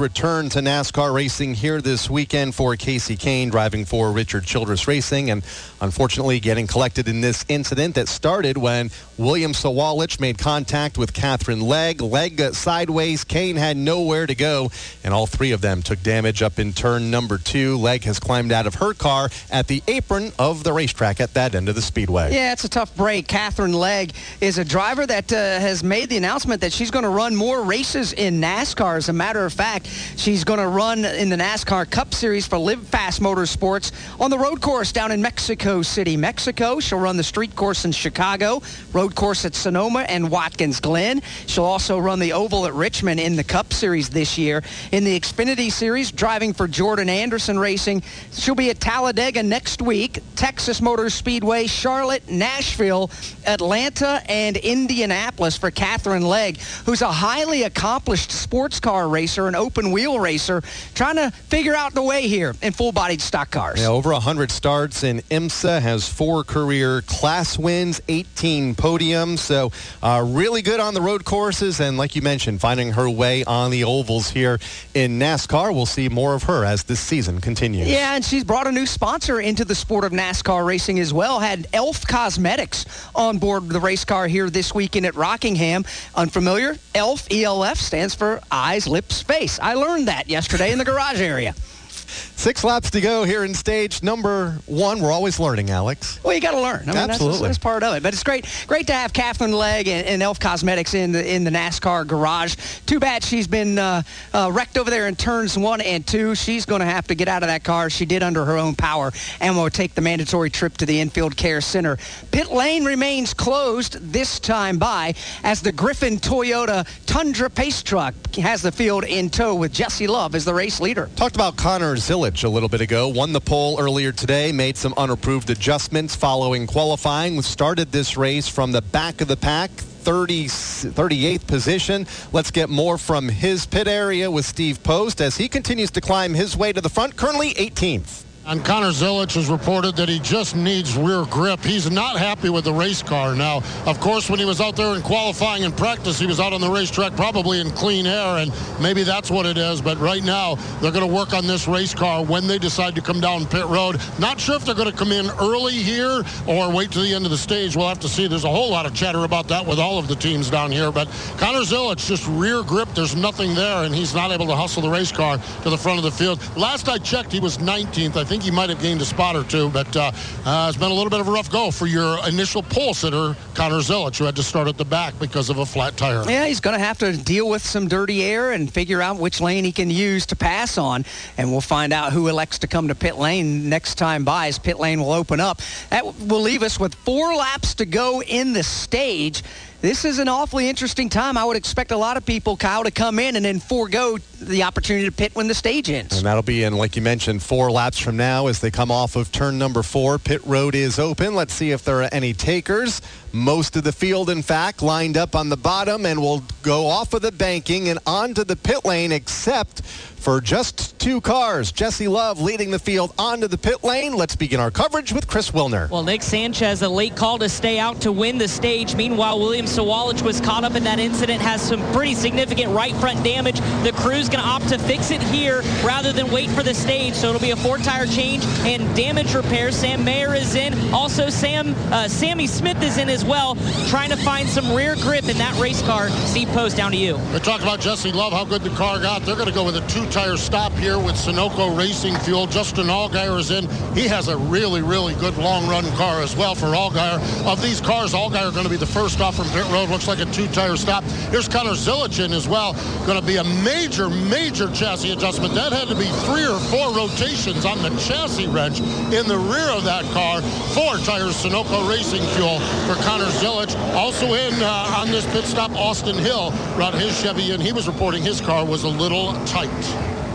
return to NASCAR racing here this weekend for Casey Kane, driving for Richard Childress Racing, and unfortunately getting collected in this incident that started when William Sawalich made contact with Catherine Legg. Legg got sideways. Kane had nowhere to go, and all three of them took damage up in turn number two. Legg has climbed out of her car at the apron of the racetrack at that end of the speedway. Yeah, it's a tough break. Catherine Legg is a driver that uh, has made the announcement that she's going to run more races in NASCAR. As a matter of fact, she's going to run in the NASCAR Cup Series for Live Fast Motorsports on the road course down in Mexico City, Mexico. She'll run the street course in Chicago, road course at Sonoma and Watkins Glen. She'll also run the oval at Richmond in the Cup Series this year. In the Xfinity Series, driving for Jordan Anderson Racing, she'll be at Talladega next week, Texas Motor Speedway, Charlotte, Nashville, Atlanta, and Indianapolis for Catherine Legg, who's a highly accomplished sports car racer, an open wheel racer, trying to figure out the way here in full-bodied stock cars. Yeah, over one hundred starts in IMSA, has four career class wins, eighteen podiums, so uh, really good on the road courses, and like you mentioned, finding her way on the ovals here in NASCAR. We'll see more of her as this season continues. Yeah, and she's brought a new sponsor into the sport of NASCAR racing as well. Had Elf Cosmetics on board the race car here this weekend at Rockingham. Unfamiliar? Elf, E L F, stands for eyes, lips, face. I learned that yesterday in the garage area. Six laps to go here in stage number one. We're always learning, Alex. Well, you got to learn. I mean, Absolutely. That's, that's part of it. But it's great great to have Catherine Legg and, and Elf Cosmetics in the, in the NASCAR garage. Too bad she's been uh, uh, wrecked over there in turns one and two. She's going to have to get out of that car. She did under her own power and will take the mandatory trip to the Infield Care Center. Pit lane remains closed this time by as the Griffin Toyota Tundra Pace Truck has the field in tow with Jesse Love as the race leader. Talked about Connor Zilic a little bit ago. Won the pole earlier today, made some unapproved adjustments following qualifying. Started this race from the back of the pack, thirty, thirty-eighth position. Let's get more from his pit area with Steve Post as he continues to climb his way to the front, currently eighteenth. And Connor Zilic has reported that he just needs rear grip. He's not happy with the race car. Now, of course, when he was out there in qualifying and practice, he was out on the racetrack probably in clean air, and maybe that's what it is. But right now, they're going to work on this race car when they decide to come down pit road. Not sure if they're going to come in early here or wait to the end of the stage. We'll have to see. There's a whole lot of chatter about that with all of the teams down here. But Connor Zilic, just rear grip. There's nothing there, and he's not able to hustle the race car to the front of the field. Last I checked, he was nineteenth. I think he might have gained a spot or two, but uh, uh, it's been a little bit of a rough go for your initial pole sitter, Connor Zilic, who had to start at the back because of a flat tire. Yeah, he's going to have to deal with some dirty air and figure out which lane he can use to pass on, and we'll find out who elects to come to pit lane next time by as pit lane will open up. That will leave us with four laps to go in the stage. This is an awfully interesting time. I would expect a lot of people, Kyle, to come in and then forego the opportunity to pit when the stage ends. And that'll be in, like you mentioned, four laps from now as they come off of turn number four. Pit road is open. Let's see if there are any takers. Most of the field, in fact, lined up on the bottom and will go off of the banking and onto the pit lane, except for just two cars. Jesse Love leading the field onto the pit lane. Let's begin our coverage with Chris Wilner. Well, Nick Sanchez, a late call to stay out to win the stage. Meanwhile, William Sawalich was caught up in that incident, has some pretty significant right front damage. The crew's going to opt to fix it here rather than wait for the stage. So it'll be a four-tire change and damage repair. Sam Mayer is in. Also, Sam uh, Sammy Smith is in as well, trying to find some rear grip in that race car. Steve Post, down to you. We talked about Jesse Love, how good the car got. They're going to go with a two-tire stop here with Sunoco Racing Fuel. Justin Allgaier is in. He has a really, really good long-run car as well for Allgaier. Of these cars, Allgaier going to be the first off from pit road. Looks like a two-tire stop. Here's Connor Zilic in as well. Going to be a major, major chassis adjustment. That had to be three or four rotations on the chassis wrench in the rear of that car. Four tires Sunoco Racing Fuel for Connor Zilic. Also in uh, on this pit stop, Austin Hill brought his Chevy in. He was reporting his car was a little tight.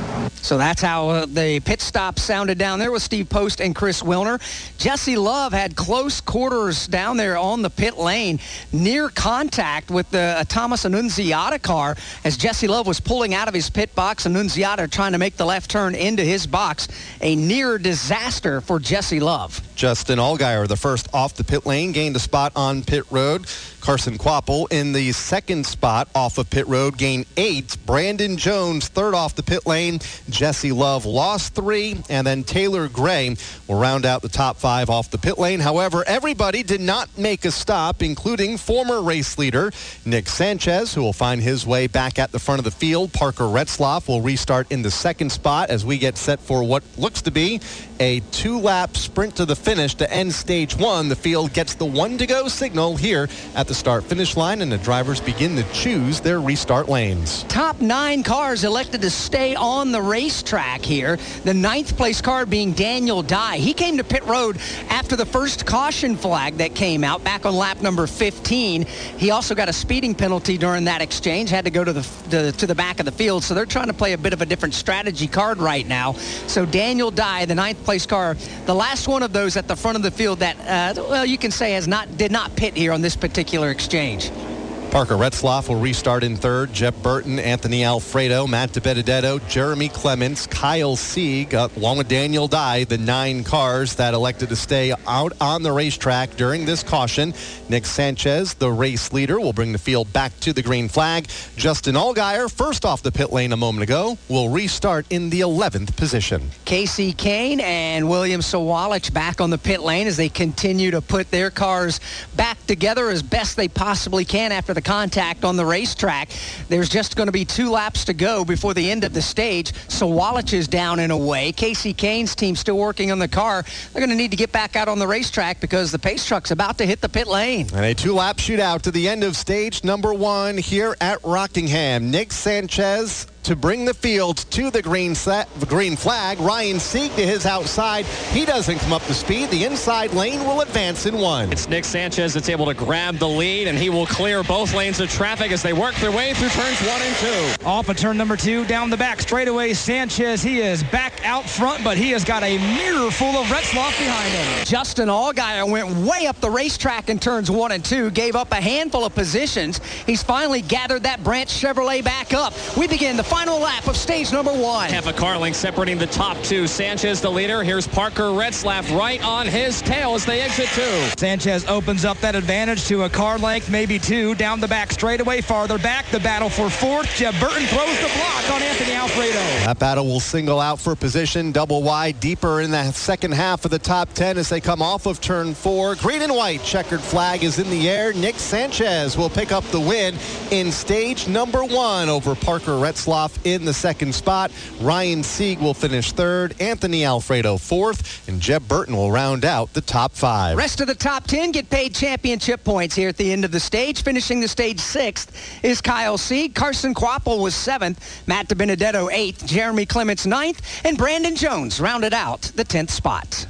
So that's how uh, the pit stop sounded down there with Steve Post and Chris Wilner. Jesse Love had close quarters down there on the pit lane, near contact with the uh, Thomas Annunziata car as Jesse Love was pulling out of his pit box. Annunziata trying to make the left turn into his box. A near disaster for Jesse Love. Justin Allgaier, the first off the pit lane, gained a spot on pit road. Carson Kvapil in the second spot off of pit road, gained eight. Brandon Jones, third off the pit lane. Jesse Love lost three, and then Taylor Gray will round out the top five off the pit lane. However, everybody did not make a stop, including former race leader Nick Sanchez, who will find his way back at the front of the field. Parker Retzlaff will restart in the second spot as we get set for what looks to be a two-lap sprint to the finish to end stage one. The field gets the one-to-go signal here at the start-finish line, and the drivers begin to choose their restart lanes. Top nine cars elected to stay on the racetrack here. The ninth place car being Daniel Dye. He came to pit road after the first caution flag that came out back on lap number fifteen. He also got a speeding penalty during that exchange, had to go to the to, to the back of the field, so they're trying to play a bit of a different strategy card right now. So Daniel Dye, the ninth place car, the last one of those at the front of the field that, uh, well, you can say has not did not pit here on this particular exchange. Parker Retzlaff will restart in third. Jeb Burton, Anthony Alfredo, Matt DiBenedetto, Jeremy Clements, Kyle Sieg, uh, along with Daniel Dye, the nine cars that elected to stay out on the racetrack during this caution. Nick Sanchez, the race leader, will bring the field back to the green flag. Justin Allgaier, first off the pit lane a moment ago, will restart in the eleventh position. Casey Kane and William Sawalich back on the pit lane as they continue to put their cars back together as best they possibly can after the contact on the racetrack. There's just going to be two laps to go before the end of the stage. Sawalich is down and away. Casey Kane's team still working on the car. They're going to need to get back out on the racetrack because the pace truck's about to hit the pit lane. And a two-lap shootout to the end of stage number one here at Rockingham. Nick Sanchez to bring the field to the green, sa- green flag. Ryan Sieg to his outside. He doesn't come up to speed. The inside lane will advance in one. It's Nick Sanchez that's able to grab the lead, and he will clear both lanes of traffic as they work their way through turns one and two. Off of turn number two, down the back straightaway, Sanchez, he is back out front, but he has got a mirror full of Retzlaff behind him. Justin Allgaier went way up the racetrack in turns one and two, gave up a handful of positions. He's finally gathered that Branch Chevrolet back up. We begin the final lap of stage number one. Half a car length separating the top two. Sanchez the leader. Here's Parker Retzlaff right on his tail as they exit two. Sanchez opens up that advantage to a car length, maybe two. Down the back straightaway, farther back, the battle for fourth. Jeb Burton throws the block on Anthony Alfredo. That battle will single out for position, double wide, deeper in the second half of the top ten as they come off of turn four. Green and white checkered flag is in the air. Nick Sanchez will pick up the win in stage number one over Parker Retzlaff in the second spot. Ryan Sieg will finish third, Anthony Alfredo fourth, and Jeb Burton will round out the top five. Rest of the top ten get paid championship points here at the end of the stage. Finishing the stage sixth is Kyle Sieg. Carson Kvapil was seventh, Matt DiBenedetto eighth, Jeremy Clements ninth, and Brandon Jones rounded out the tenth spot.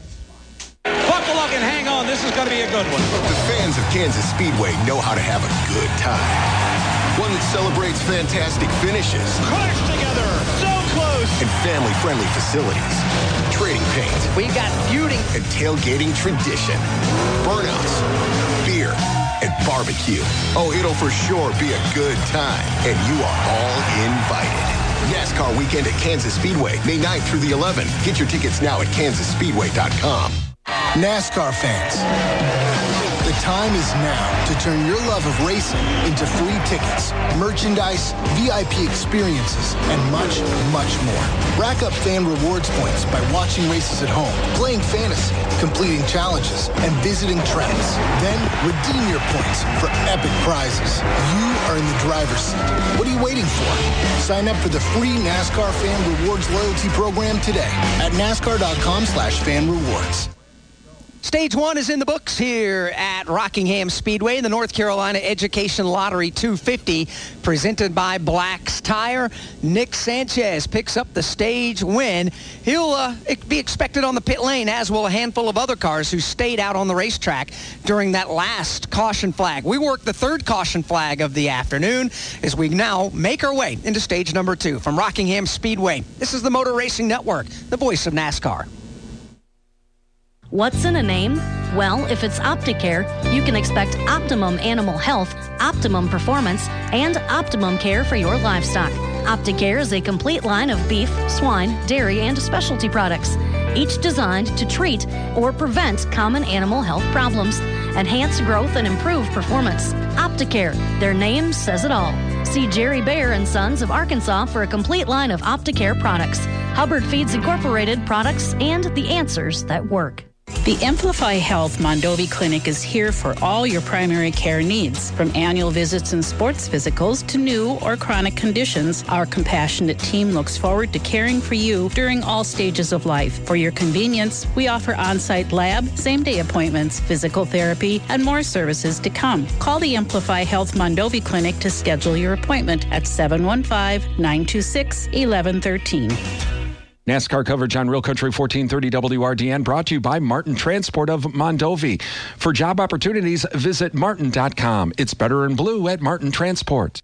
Buckle up and hang on. This is going to be a good one. The fans of Kansas Speedway know how to have a good time. One that celebrates fantastic finishes. Crash together. So close. And family-friendly facilities. Trading paint. We've got feuding. And tailgating tradition. Burnouts. Beer. And barbecue. Oh, it'll for sure be a good time. And you are all invited. NASCAR weekend at Kansas Speedway, May ninth through the eleventh. Get your tickets now at kansas speedway dot com. NASCAR fans, the time is now to turn your love of racing into free tickets, merchandise, V I P experiences, and much, much more. Rack up fan rewards points by watching races at home, playing fantasy, completing challenges, and visiting tracks. Then redeem your points for epic prizes. You are in the driver's seat. What are you waiting for? Sign up for the free NASCAR Fan Rewards loyalty program today at nascar dot com slash fan rewards. Stage one is in the books here at Rockingham Speedway. The North Carolina Education Lottery two fifty, presented by Black's Tire. Nick Sanchez picks up the stage win. He'll uh, be expected on the pit lane, as will a handful of other cars who stayed out on the racetrack during that last caution flag. We work the third caution flag of the afternoon as we now make our way into stage number two. From Rockingham Speedway, this is the Motor Racing Network, the voice of NASCAR. What's in a name? Well, if it's Opticare, you can expect optimum animal health, optimum performance, and optimum care for your livestock. Opticare is a complete line of beef, swine, dairy, and specialty products, each designed to treat or prevent common animal health problems, enhance growth, and improve performance. Opticare, their name says it all. See Jerry Bayer and Sons of Arkansas for a complete line of Opticare products, Hubbard Feeds Incorporated products, and the answers that work. The Amplify Health Mondovi Clinic is here for all your primary care needs. From annual visits and sports physicals to new or chronic conditions, our compassionate team looks forward to caring for you during all stages of life. For your convenience, we offer on-site lab, same-day appointments, physical therapy, and more services to come. Call the Amplify Health Mondovi Clinic to schedule your appointment at seven one five, nine two six, one one one three. NASCAR coverage on Real Country fourteen thirty W R D N, brought to you by Martin Transport of Mondovi. For job opportunities, visit martin dot com. It's better in blue at Martin Transport.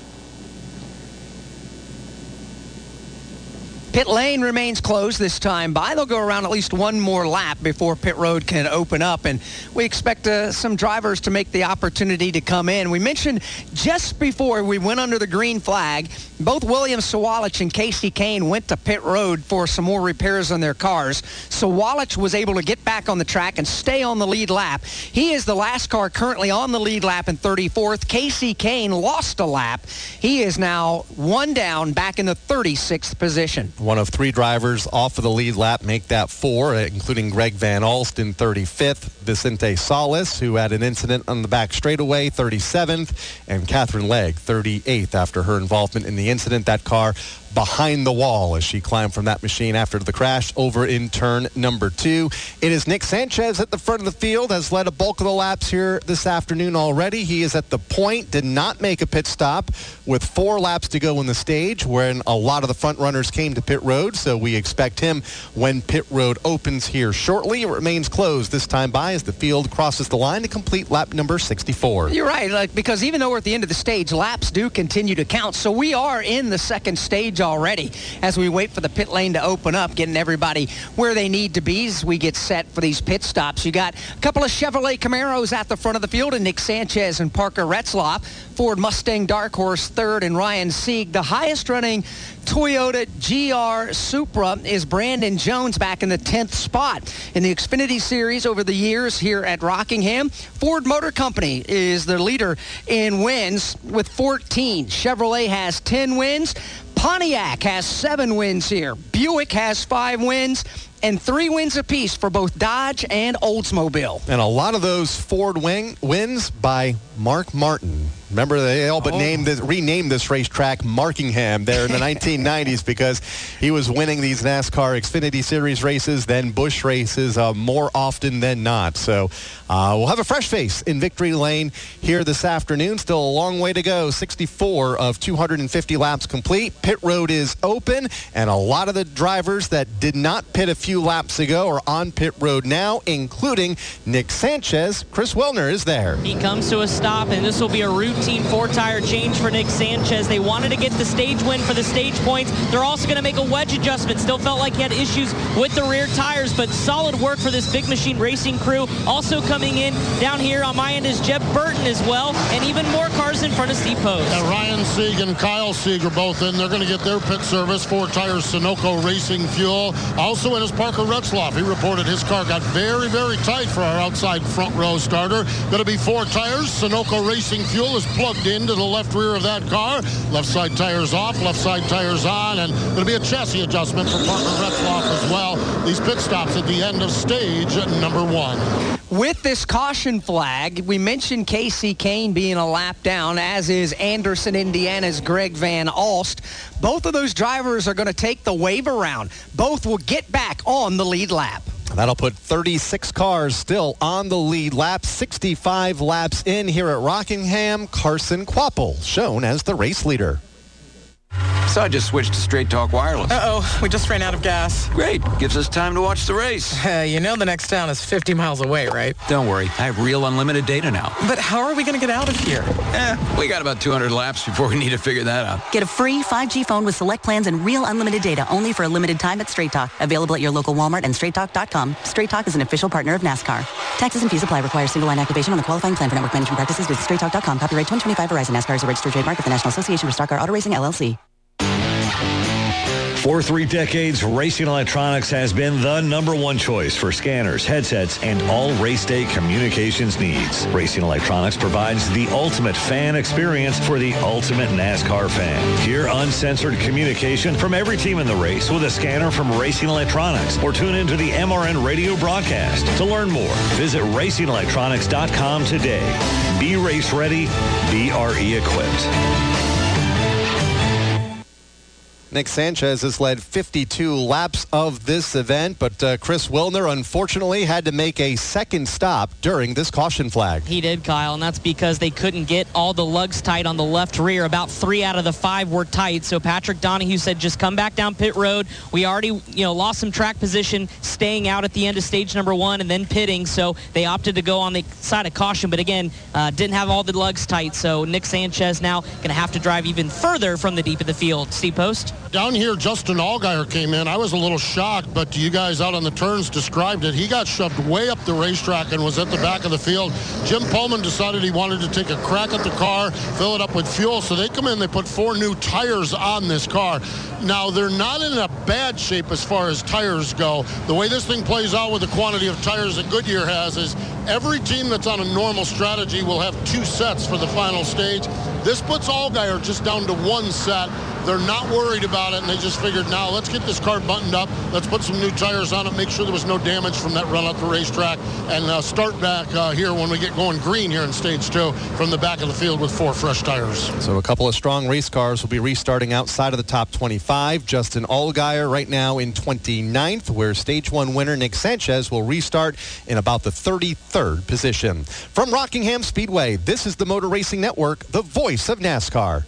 Pit lane remains closed this time by. They'll go around at least one more lap before pit road can open up, and we expect uh, some drivers to make the opportunity to come in. We mentioned just before we went under the green flag, both William Sawalich and Casey Kane went to pit road for some more repairs on their cars. Sawalich was able to get back on the track and stay on the lead lap. He is the last car currently on the lead lap in thirty-fourth. Casey Kane lost a lap. He is now one down, back in the thirty-sixth position. One of three drivers off of the lead lap make that four, including Greg Van Alst in thirty-fifth, Vicente Salas, who had an incident on the back straightaway, thirty-seventh, and Catherine Legg, thirty-eighth, after her involvement in the incident. That car behind the wall as she climbed from that machine after the crash over in turn number two. It is Nick Sanchez at the front of the field, has led a bulk of the laps here this afternoon already. He is at the point, did not make a pit stop with four laps to go in the stage when a lot of the front runners came to pit road, so we expect him when pit road opens here shortly. It remains closed this time by as the field crosses the line to complete lap number sixty-four. You're right, like, because even though we're at the end of the stage, laps do continue to count, so we are in the second stage already as we wait for the pit lane to open up, getting everybody where they need to be as we get set for these pit stops. You got a couple of Chevrolet Camaros at the front of the field, and Nick Sanchez and Parker Retzloff. Ford Mustang Dark Horse third, and Ryan Sieg. The highest running Toyota G R Supra is Brandon Jones, back in the tenth spot. In the Xfinity Series over the years here at Rockingham, Ford Motor Company is the leader in wins with fourteen. Chevrolet has ten wins. Pontiac has seven wins here. Buick has five wins, and three wins apiece for both Dodge and Oldsmobile. And a lot of those Ford wing, wins by Mark Martin. Remember, they all but oh. named this, renamed this racetrack Markingham there in the nineteen nineties because he was winning these NASCAR Xfinity Series races, then Busch races uh, more often than not. So uh, we'll have a fresh face in victory lane here this afternoon. Still a long way to go. sixty-four of two hundred fifty laps complete. Pit road is open, and a lot of the drivers that did not pit a few laps ago are on pit road now, including Nick Sanchez. Chris Wellner is there. He comes to a stop, and this will be a routine four-tire change for Nick Sanchez. They wanted to get the stage win for the stage points. They're also going to make a wedge adjustment. Still felt like he had issues with the rear tires, but solid work for this Big Machine Racing crew. Also coming in down here on my end is Jeb Burton as well, and even more cars in front of Steve Post. And Ryan Sieg and Kyle Sieg are both in. They're going to get their pit service. Four tires, Sunoco Racing Fuel. Also in is Parker Retzloff. He reported his car got very, very tight for our outside front row starter. Going to be four tires. Sunoco Racing Fuel is plugged into the left rear of that car. Left side tires off, left side tires on, and going to be a chassis adjustment for Parker Retzloff as well. These pit stops at the end of stage number one. With this caution flag, we mentioned Casey Kane being a lap down, as is Anderson, Indiana's Greg Van Alst. Both of those drivers are going to take the wave around. Both will get back on the lead lap. That'll put thirty-six cars still on the lead lap. sixty-five laps in here at Rockingham. Carson Kvapil shown as the race leader. So I just switched to Straight Talk Wireless. Uh-oh, we just ran out of gas. Great. Gives us time to watch the race. Uh, you know the next town is fifty miles away, right? Don't worry. I have real unlimited data now. But how are we going to get out of here? Eh, we got about two hundred laps before we need to figure that out. Get a free five G phone with select plans and real unlimited data only for a limited time at Straight Talk. Available at your local Walmart and straight talk dot com. Straight Talk is an official partner of NASCAR. Taxes and fees apply. Requires single line activation on the qualifying plan for network management practices with straight talk dot com. Copyright twenty twenty-five Verizon. NASCAR is a registered trademark of the National Association for Stock Car Auto Racing, L L C. For three decades, Racing Electronics has been the number one choice for scanners, headsets, and all race day communications needs. Racing Electronics provides the ultimate fan experience for the ultimate NASCAR fan. Hear uncensored communication from every team in the race with a scanner from Racing Electronics, or tune into the M R N radio broadcast. To learn more, visit racing electronics dot com today. Be race ready, be R E equipped. Nick Sanchez has led fifty-two laps of this event, but uh, Chris Wilner unfortunately had to make a second stop during this caution flag. He did, Kyle, and that's because they couldn't get all the lugs tight on the left rear. About three out of the five were tight, so Patrick Donahue said, just come back down pit road. We already, you know, lost some track position staying out at the end of stage number one and then pitting, so they opted to go on the side of caution, but again, uh, didn't have all the lugs tight, so Nick Sanchez now going to have to drive even further from the deep of the field. Steve Post? Down here, Justin Allgaier came in. I was a little shocked, but you guys out on the turns described it. He got shoved way up the racetrack and was at the back of the field. Jim Pullman decided he wanted to take a crack at the car, fill it up with fuel. So they come in, they put four new tires on this car. Now, they're not in a bad shape as far as tires go. The way this thing plays out with the quantity of tires that Goodyear has is every team that's on a normal strategy will have two sets for the final stage. This puts Allgaier just down to one set. They're not worried about it, and they just figured, now let's get this car buttoned up. Let's put some new tires on it, make sure there was no damage from that run up the racetrack, and uh, start back uh, here when we get going green here in stage two from the back of the field with four fresh tires. So a couple of strong race cars will be restarting outside of the top twenty-five. Justin Allgaier right now in twenty-ninth, where stage one winner Nick Sanchez will restart in about the thirty-third position. From Rockingham Speedway, this is the Motor Racing Network, the voice of NASCAR.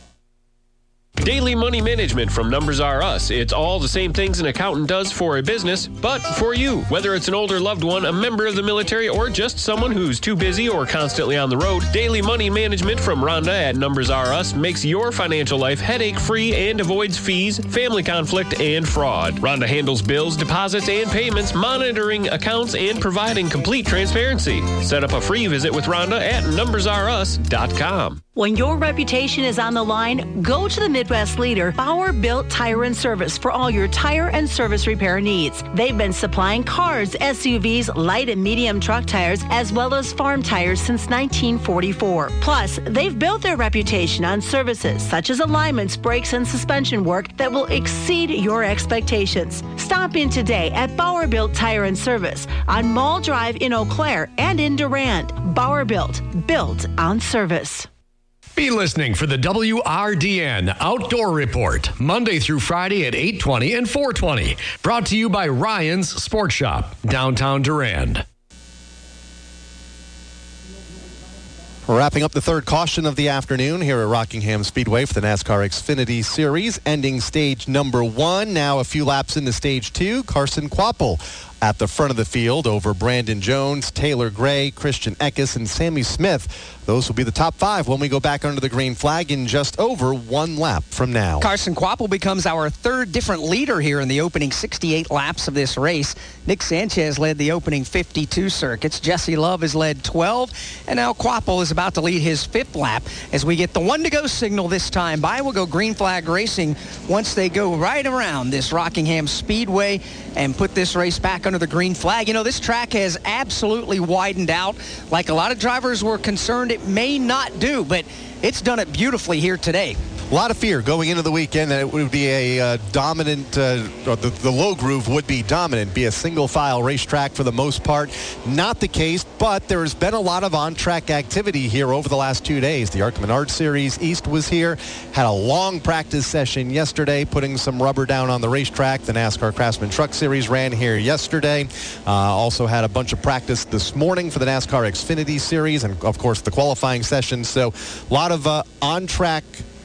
Daily money management from Numbers R Us. It's all the same things an accountant does for a business, but for you. Whether it's an older loved one, a member of the military, or just someone who's too busy or constantly on the road, daily money management from Rhonda at Numbers R Us makes your financial life headache-free and avoids fees, family conflict, and fraud. Rhonda handles bills, deposits, and payments, monitoring accounts, and providing complete transparency. Set up a free visit with Rhonda at numbers r us dot com. When your reputation is on the line, go to the Midwest leader, Bauer Built Tire and Service, for all your tire and service repair needs. They've been supplying cars, S U Vs, light and medium truck tires, as well as farm tires since nineteen forty-four. Plus, they've built their reputation on services such as alignments, brakes, and suspension work that will exceed your expectations. Stop in today at Bauer Built Tire and Service on Mall Drive in Eau Claire and in Durand. Bauer Built, built on service. Be listening for the W R D N Outdoor Report, Monday through Friday at eight twenty and four twenty. Brought to you by Ryan's Sports Shop, downtown Durand. We're wrapping up the third caution of the afternoon here at Rockingham Speedway for the NASCAR Xfinity Series, ending stage number one. Now a few laps into stage two. Carson Kvapil at the front of the field over Brandon Jones, Taylor Gray, Christian Eckes, and Sammy Smith. Those will be the top five when we go back under the green flag in just over one lap from now. Carson Kvapil becomes our third different leader here in the opening sixty-eight laps of this race. Nick Sanchez led the opening fifty-two circuits. Jesse Love has led twelve. And now Kvapil is about to lead his fifth lap as we get the one-to-go signal this time by. We'll go green flag racing once they go right around this Rockingham Speedway and put this race back under the green flag. You know, this track has absolutely widened out. Like a lot of drivers were concerned it may not do, but it's done it beautifully here today. A lot of fear going into the weekend that it would be a uh, dominant, uh, or the, the low groove would be dominant, be a single file racetrack for the most part. Not the case, but there has been a lot of on-track activity here over the last two days. The ARCA Menard Series East was here, had a long practice session yesterday, putting some rubber down on the racetrack. The NASCAR Craftsman Truck Series ran here yesterday. Uh, also had a bunch of practice this morning for the NASCAR Xfinity Series, and of course the qualifying session. So a lot of uh, on-track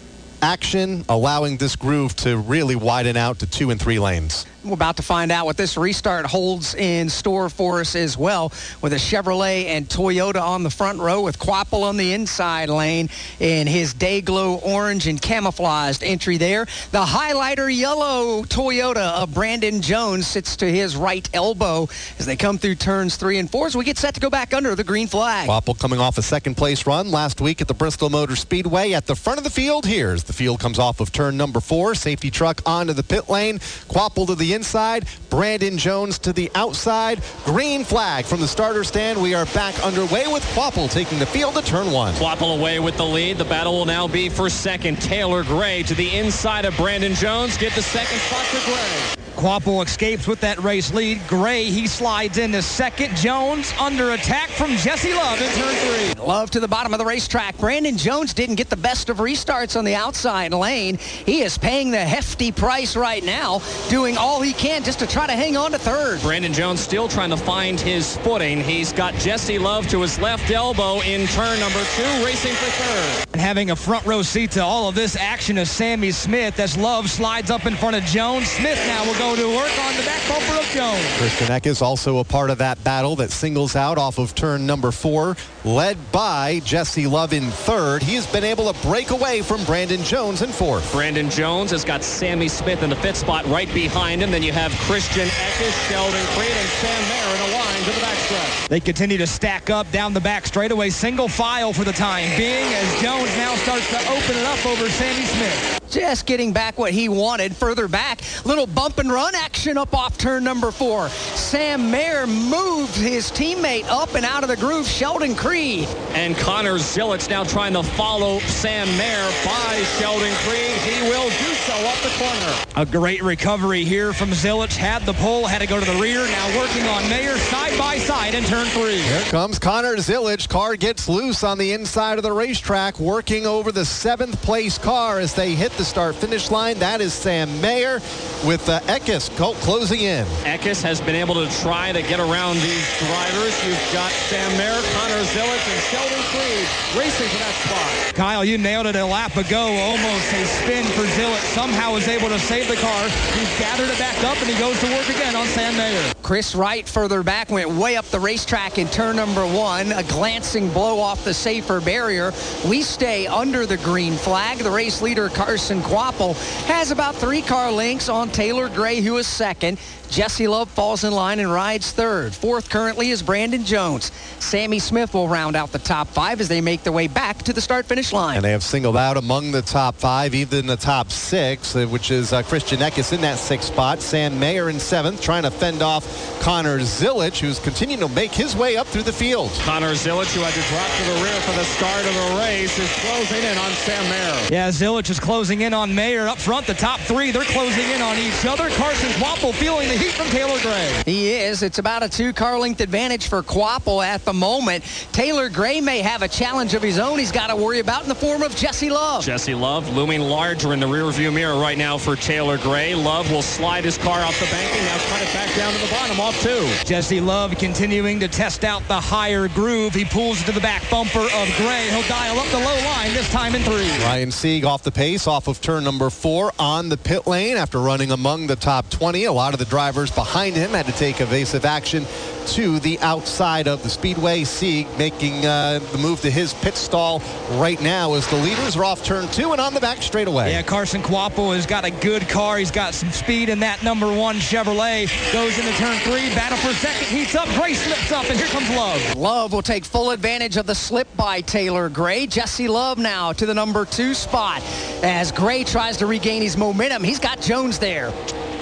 action, allowing this groove to really widen out to two and three lanes. We're about to find out what this restart holds in store for us as well, with a Chevrolet and Toyota on the front row, with Quapple on the inside lane in his Dayglow orange and camouflaged entry there. The highlighter yellow Toyota of Brandon Jones sits to his right elbow as they come through turns three and four as we get set to go back under the green flag. Quapple coming off a second place run last week at the Bristol Motor Speedway. At the front of the field here as the field comes off of turn number four. Safety truck onto the pit lane. Quapple to the inside, Brandon Jones to the outside. Green flag from the starter stand. We are back underway with Quapple taking the field to turn one. Quapple away with the lead. The battle will now be for second. Taylor Gray to the inside of Brandon Jones. Get the second spot to Gray. Quapple escapes with that race lead. Gray, he slides into second. Jones under attack from Jesse Love in turn three. Love to the bottom of the racetrack. Brandon Jones didn't get the best of restarts on the outside lane. He is paying the hefty price right now, doing all he can just to try to hang on to third. Brandon Jones still trying to find his footing. He's got Jesse Love to his left elbow in turn number two, racing for third. And having a front row seat to all of this action is Sammy Smith as Love slides up in front of Jones. Smith now will go to work on the back bumper of Jones. Christian Eckes also a part of that battle that singles out off of turn number four, led by Jesse Love in third. He has been able to break away from Brandon Jones in fourth. Brandon Jones has got Sammy Smith in the fifth spot right behind him. Then you have Christian Eckes, Sheldon Creed, and Sam Mayer in a line to the backstretch. They continue to stack up down the back straightaway, single file for the time being as Jones now starts to open it up over Sammy Smith. Just getting back what he wanted. Further back, little bump and run action up off turn number four. Sam Mayer moved his teammate up and out of the groove, Sheldon Creed. And Connor Zilic now trying to follow Sam Mayer by Sheldon Creed. He will do so up the corner. A great recovery here from Zilic. Had the pole, had to go to the rear. Now working on Mayer side by side in turn three. Here comes Connor Zilic. Car gets loose on the inside of the racetrack, working over the seventh place car as they hit the start finish line. That is Sam Mayer with uh, Eckes closing in. Eckes has been able to try to get around these drivers. You've got Sam Mayer, Connor Zilic, and Sheldon Creed racing for that spot. Kyle, you nailed it a lap ago. Almost a spin for Zilic. Somehow is able to save the car. He's gathered it back up and he goes to work again on Sam Mayer. Chris Wright further back went way up the racetrack in turn number one. A glancing blow off the safer barrier. We stay under the green flag. The race leader Carson Quapple has about three car lengths on Taylor Gray, who is second. Jesse Love falls in line and rides third. Fourth currently is Brandon Jones. Sammy Smith will round out the top five as they make their way back to the start-finish line. And they have singled out among the top five, even the top six, which is uh, Christian Eckes in that sixth spot. Sam Mayer in seventh, trying to fend off Connor Zilic, who's continuing to make his way up through the field. Connor Zilic, who had to drop to the rear for the start of the race, is closing in on Sam Mayer. Yeah, Zilic is closing in on Mayer. Up front, the top three, they're closing in on each other. Carson Quapple feeling the heat from Taylor Gray. He is. It's about a two-car length advantage for Quapple at the moment. Taylor Gray may have a challenge of his own he's got to worry about in the form of Jesse Love. Jesse Love looming larger in the rearview mirror right now for Taylor Gray. Love will slide his car off the banking. Now cut it back down to the bottom off two. Jesse Love continuing to test out the higher groove. He pulls it to the back bumper of Gray. He'll dial up the low line this time in three. Ryan Sieg off the pace off of turn number four on the pit lane after running among the top twenty. A lot of the drivers behind him had to take evasive action to the outside of the speedway. Sieg making uh, the move to his pit stall right now as the leaders are off turn two and on the back straightaway. Yeah, Carson Quapple has got a good car. He's got some speed in that number one Chevrolet. Goes into turn three, battle for second, heats up, Gray slips up, and here comes Love. Love will take full advantage of the slip by Taylor Gray. Jesse Love now to the number two spot as Gray tries to regain his momentum. He's got Jones there.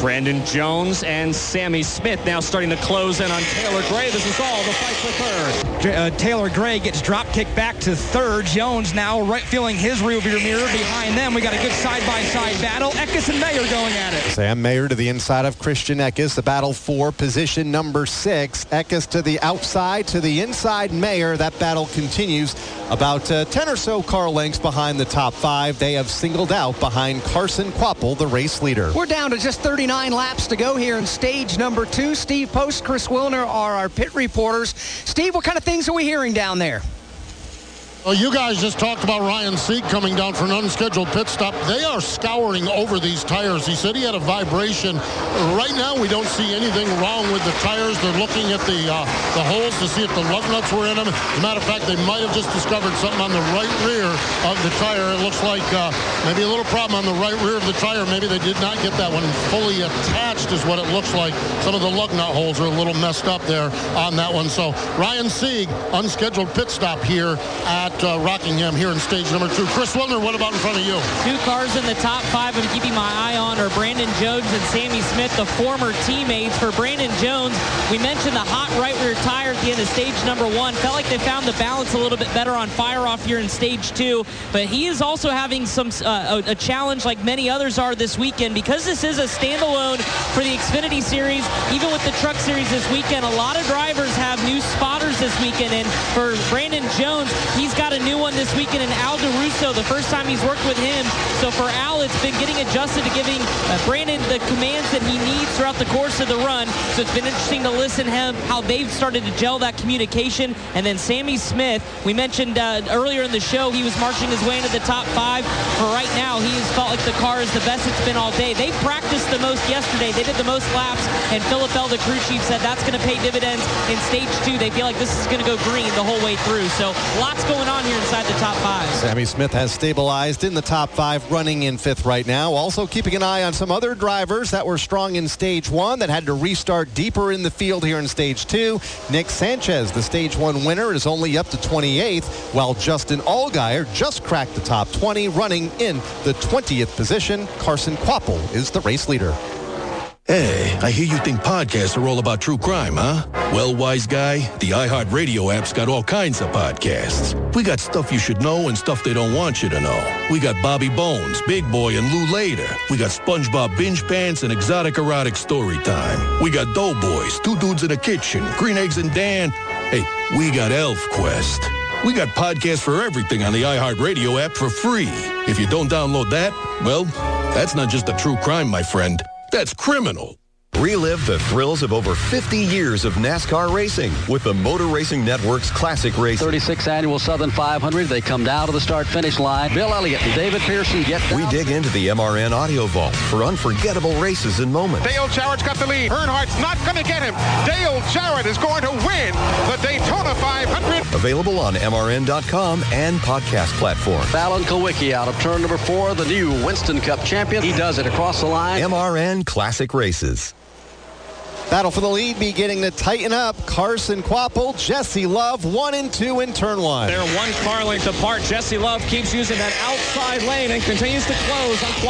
Brandon Jones and Sammy Smith now starting to close in on Taylor Gray. This is all the fight for third. Uh, Taylor Gray gets drop kicked back to third. Jones now right feeling his rearview mirror behind them. We got a good side-by-side battle. Eckes and Mayer going at it. Sam Mayer to the inside of Christian Eckes. The battle for position number six. Eckes to the outside, to the inside Mayer. That battle continues about uh, ten or so car lengths behind the top five. They have singled out behind Carson Kvapil, the race leader. We're down to just thirty-nine laps to go here in stage number two. Steve Post, Chris Wilner are our pit reporters. Steve, what kind of things are we hearing down there? Well, you guys just talked about Ryan Sieg coming down for an unscheduled pit stop. They are scouring over these tires. He said he had a vibration. Right now, we don't see anything wrong with the tires. They're looking at the uh, the holes to see if the lug nuts were in them. As a matter of fact, they might have just discovered something on the right rear of the tire. It looks like uh, maybe a little problem on the right rear of the tire. Maybe they did not get that one fully attached is what it looks like. Some of the lug nut holes are a little messed up there on that one. So Ryan Sieg, unscheduled pit stop here at Uh, Rockingham here in stage number two. Chris Wilner, what about in front of you? Two cars in the top five I'm keeping my eye on are Brandon Jones and Sammy Smith, the former teammates. For Brandon Jones, we mentioned the hot right rear tire at the end of stage number one. Felt like they found the balance a little bit better on fire off here in stage two, but he is also having some uh, a, a challenge like many others are this weekend. Because this is a standalone for the Xfinity Series, even with the Truck Series this weekend, a lot of drivers have new spotters this weekend, and for Brandon Jones, he's got a new one this weekend in Al DeRusso, the first time he's worked with him. So for Al, it's been getting adjusted to giving uh, Brandon the commands that he needs throughout the course of the run. So it's been interesting to listen to him, how they've started to gel that communication. And then Sammy Smith, we mentioned uh, earlier in the show, he was marching his way into the top five. For right now, he has felt like the car is the best it's been all day. They practiced the most yesterday. They did the most laps, and Philip Bell, the crew chief, said that's going to pay dividends in stage two. They feel like this is going to go green the whole way through. So lots going on here inside the top five. Sammy Smith has stabilized in the top five, running in fifth right now. Also keeping an eye on some other drivers that were strong in stage one that had to restart deeper in the field here in stage two. Nick Sanchez, the stage one winner, is only up to twenty-eighth, while Justin Allgaier just cracked the top twenty, running in the twentieth position. Carson Kvapil is the race leader. Hey, I hear you think podcasts are all about true crime, huh? Well, wise guy, the iHeartRadio app's got all kinds of podcasts. We got stuff you should know and stuff they don't want you to know. We got Bobby Bones, Big Boy, and Lou Later. We got SpongeBob Binge Pants and Exotic Erotic Story Time. We got Doughboys, Two Dudes in a Kitchen, Green Eggs and Dan. Hey, we got Elf Quest. We got podcasts for everything on the iHeartRadio app for free. If you don't download that, well, that's not just a true crime, my friend. That's criminal. Relive the thrills of over fifty years of NASCAR racing with the Motor Racing Network's Classic Race. thirty-sixth Annual Southern five hundred. They come down to the start-finish line. Bill Elliott and David Pearson get down. We dig into the M R N Audio Vault for unforgettable races and moments. Dale Jarrett's got the lead. Earnhardt's not going to get him. Dale Jarrett is going to win the Daytona five hundred. Available on M R N dot com and podcast platforms. Fallon Kowicki out of turn number four, the new Winston Cup champion. He does it across the line. M R N Classic Races. Battle for the lead beginning to tighten up. Carson Kvapil, Jesse Love, one and two in turn one. They're one car length apart. Jesse Love keeps using that outside lane and continues to close on Kvapil.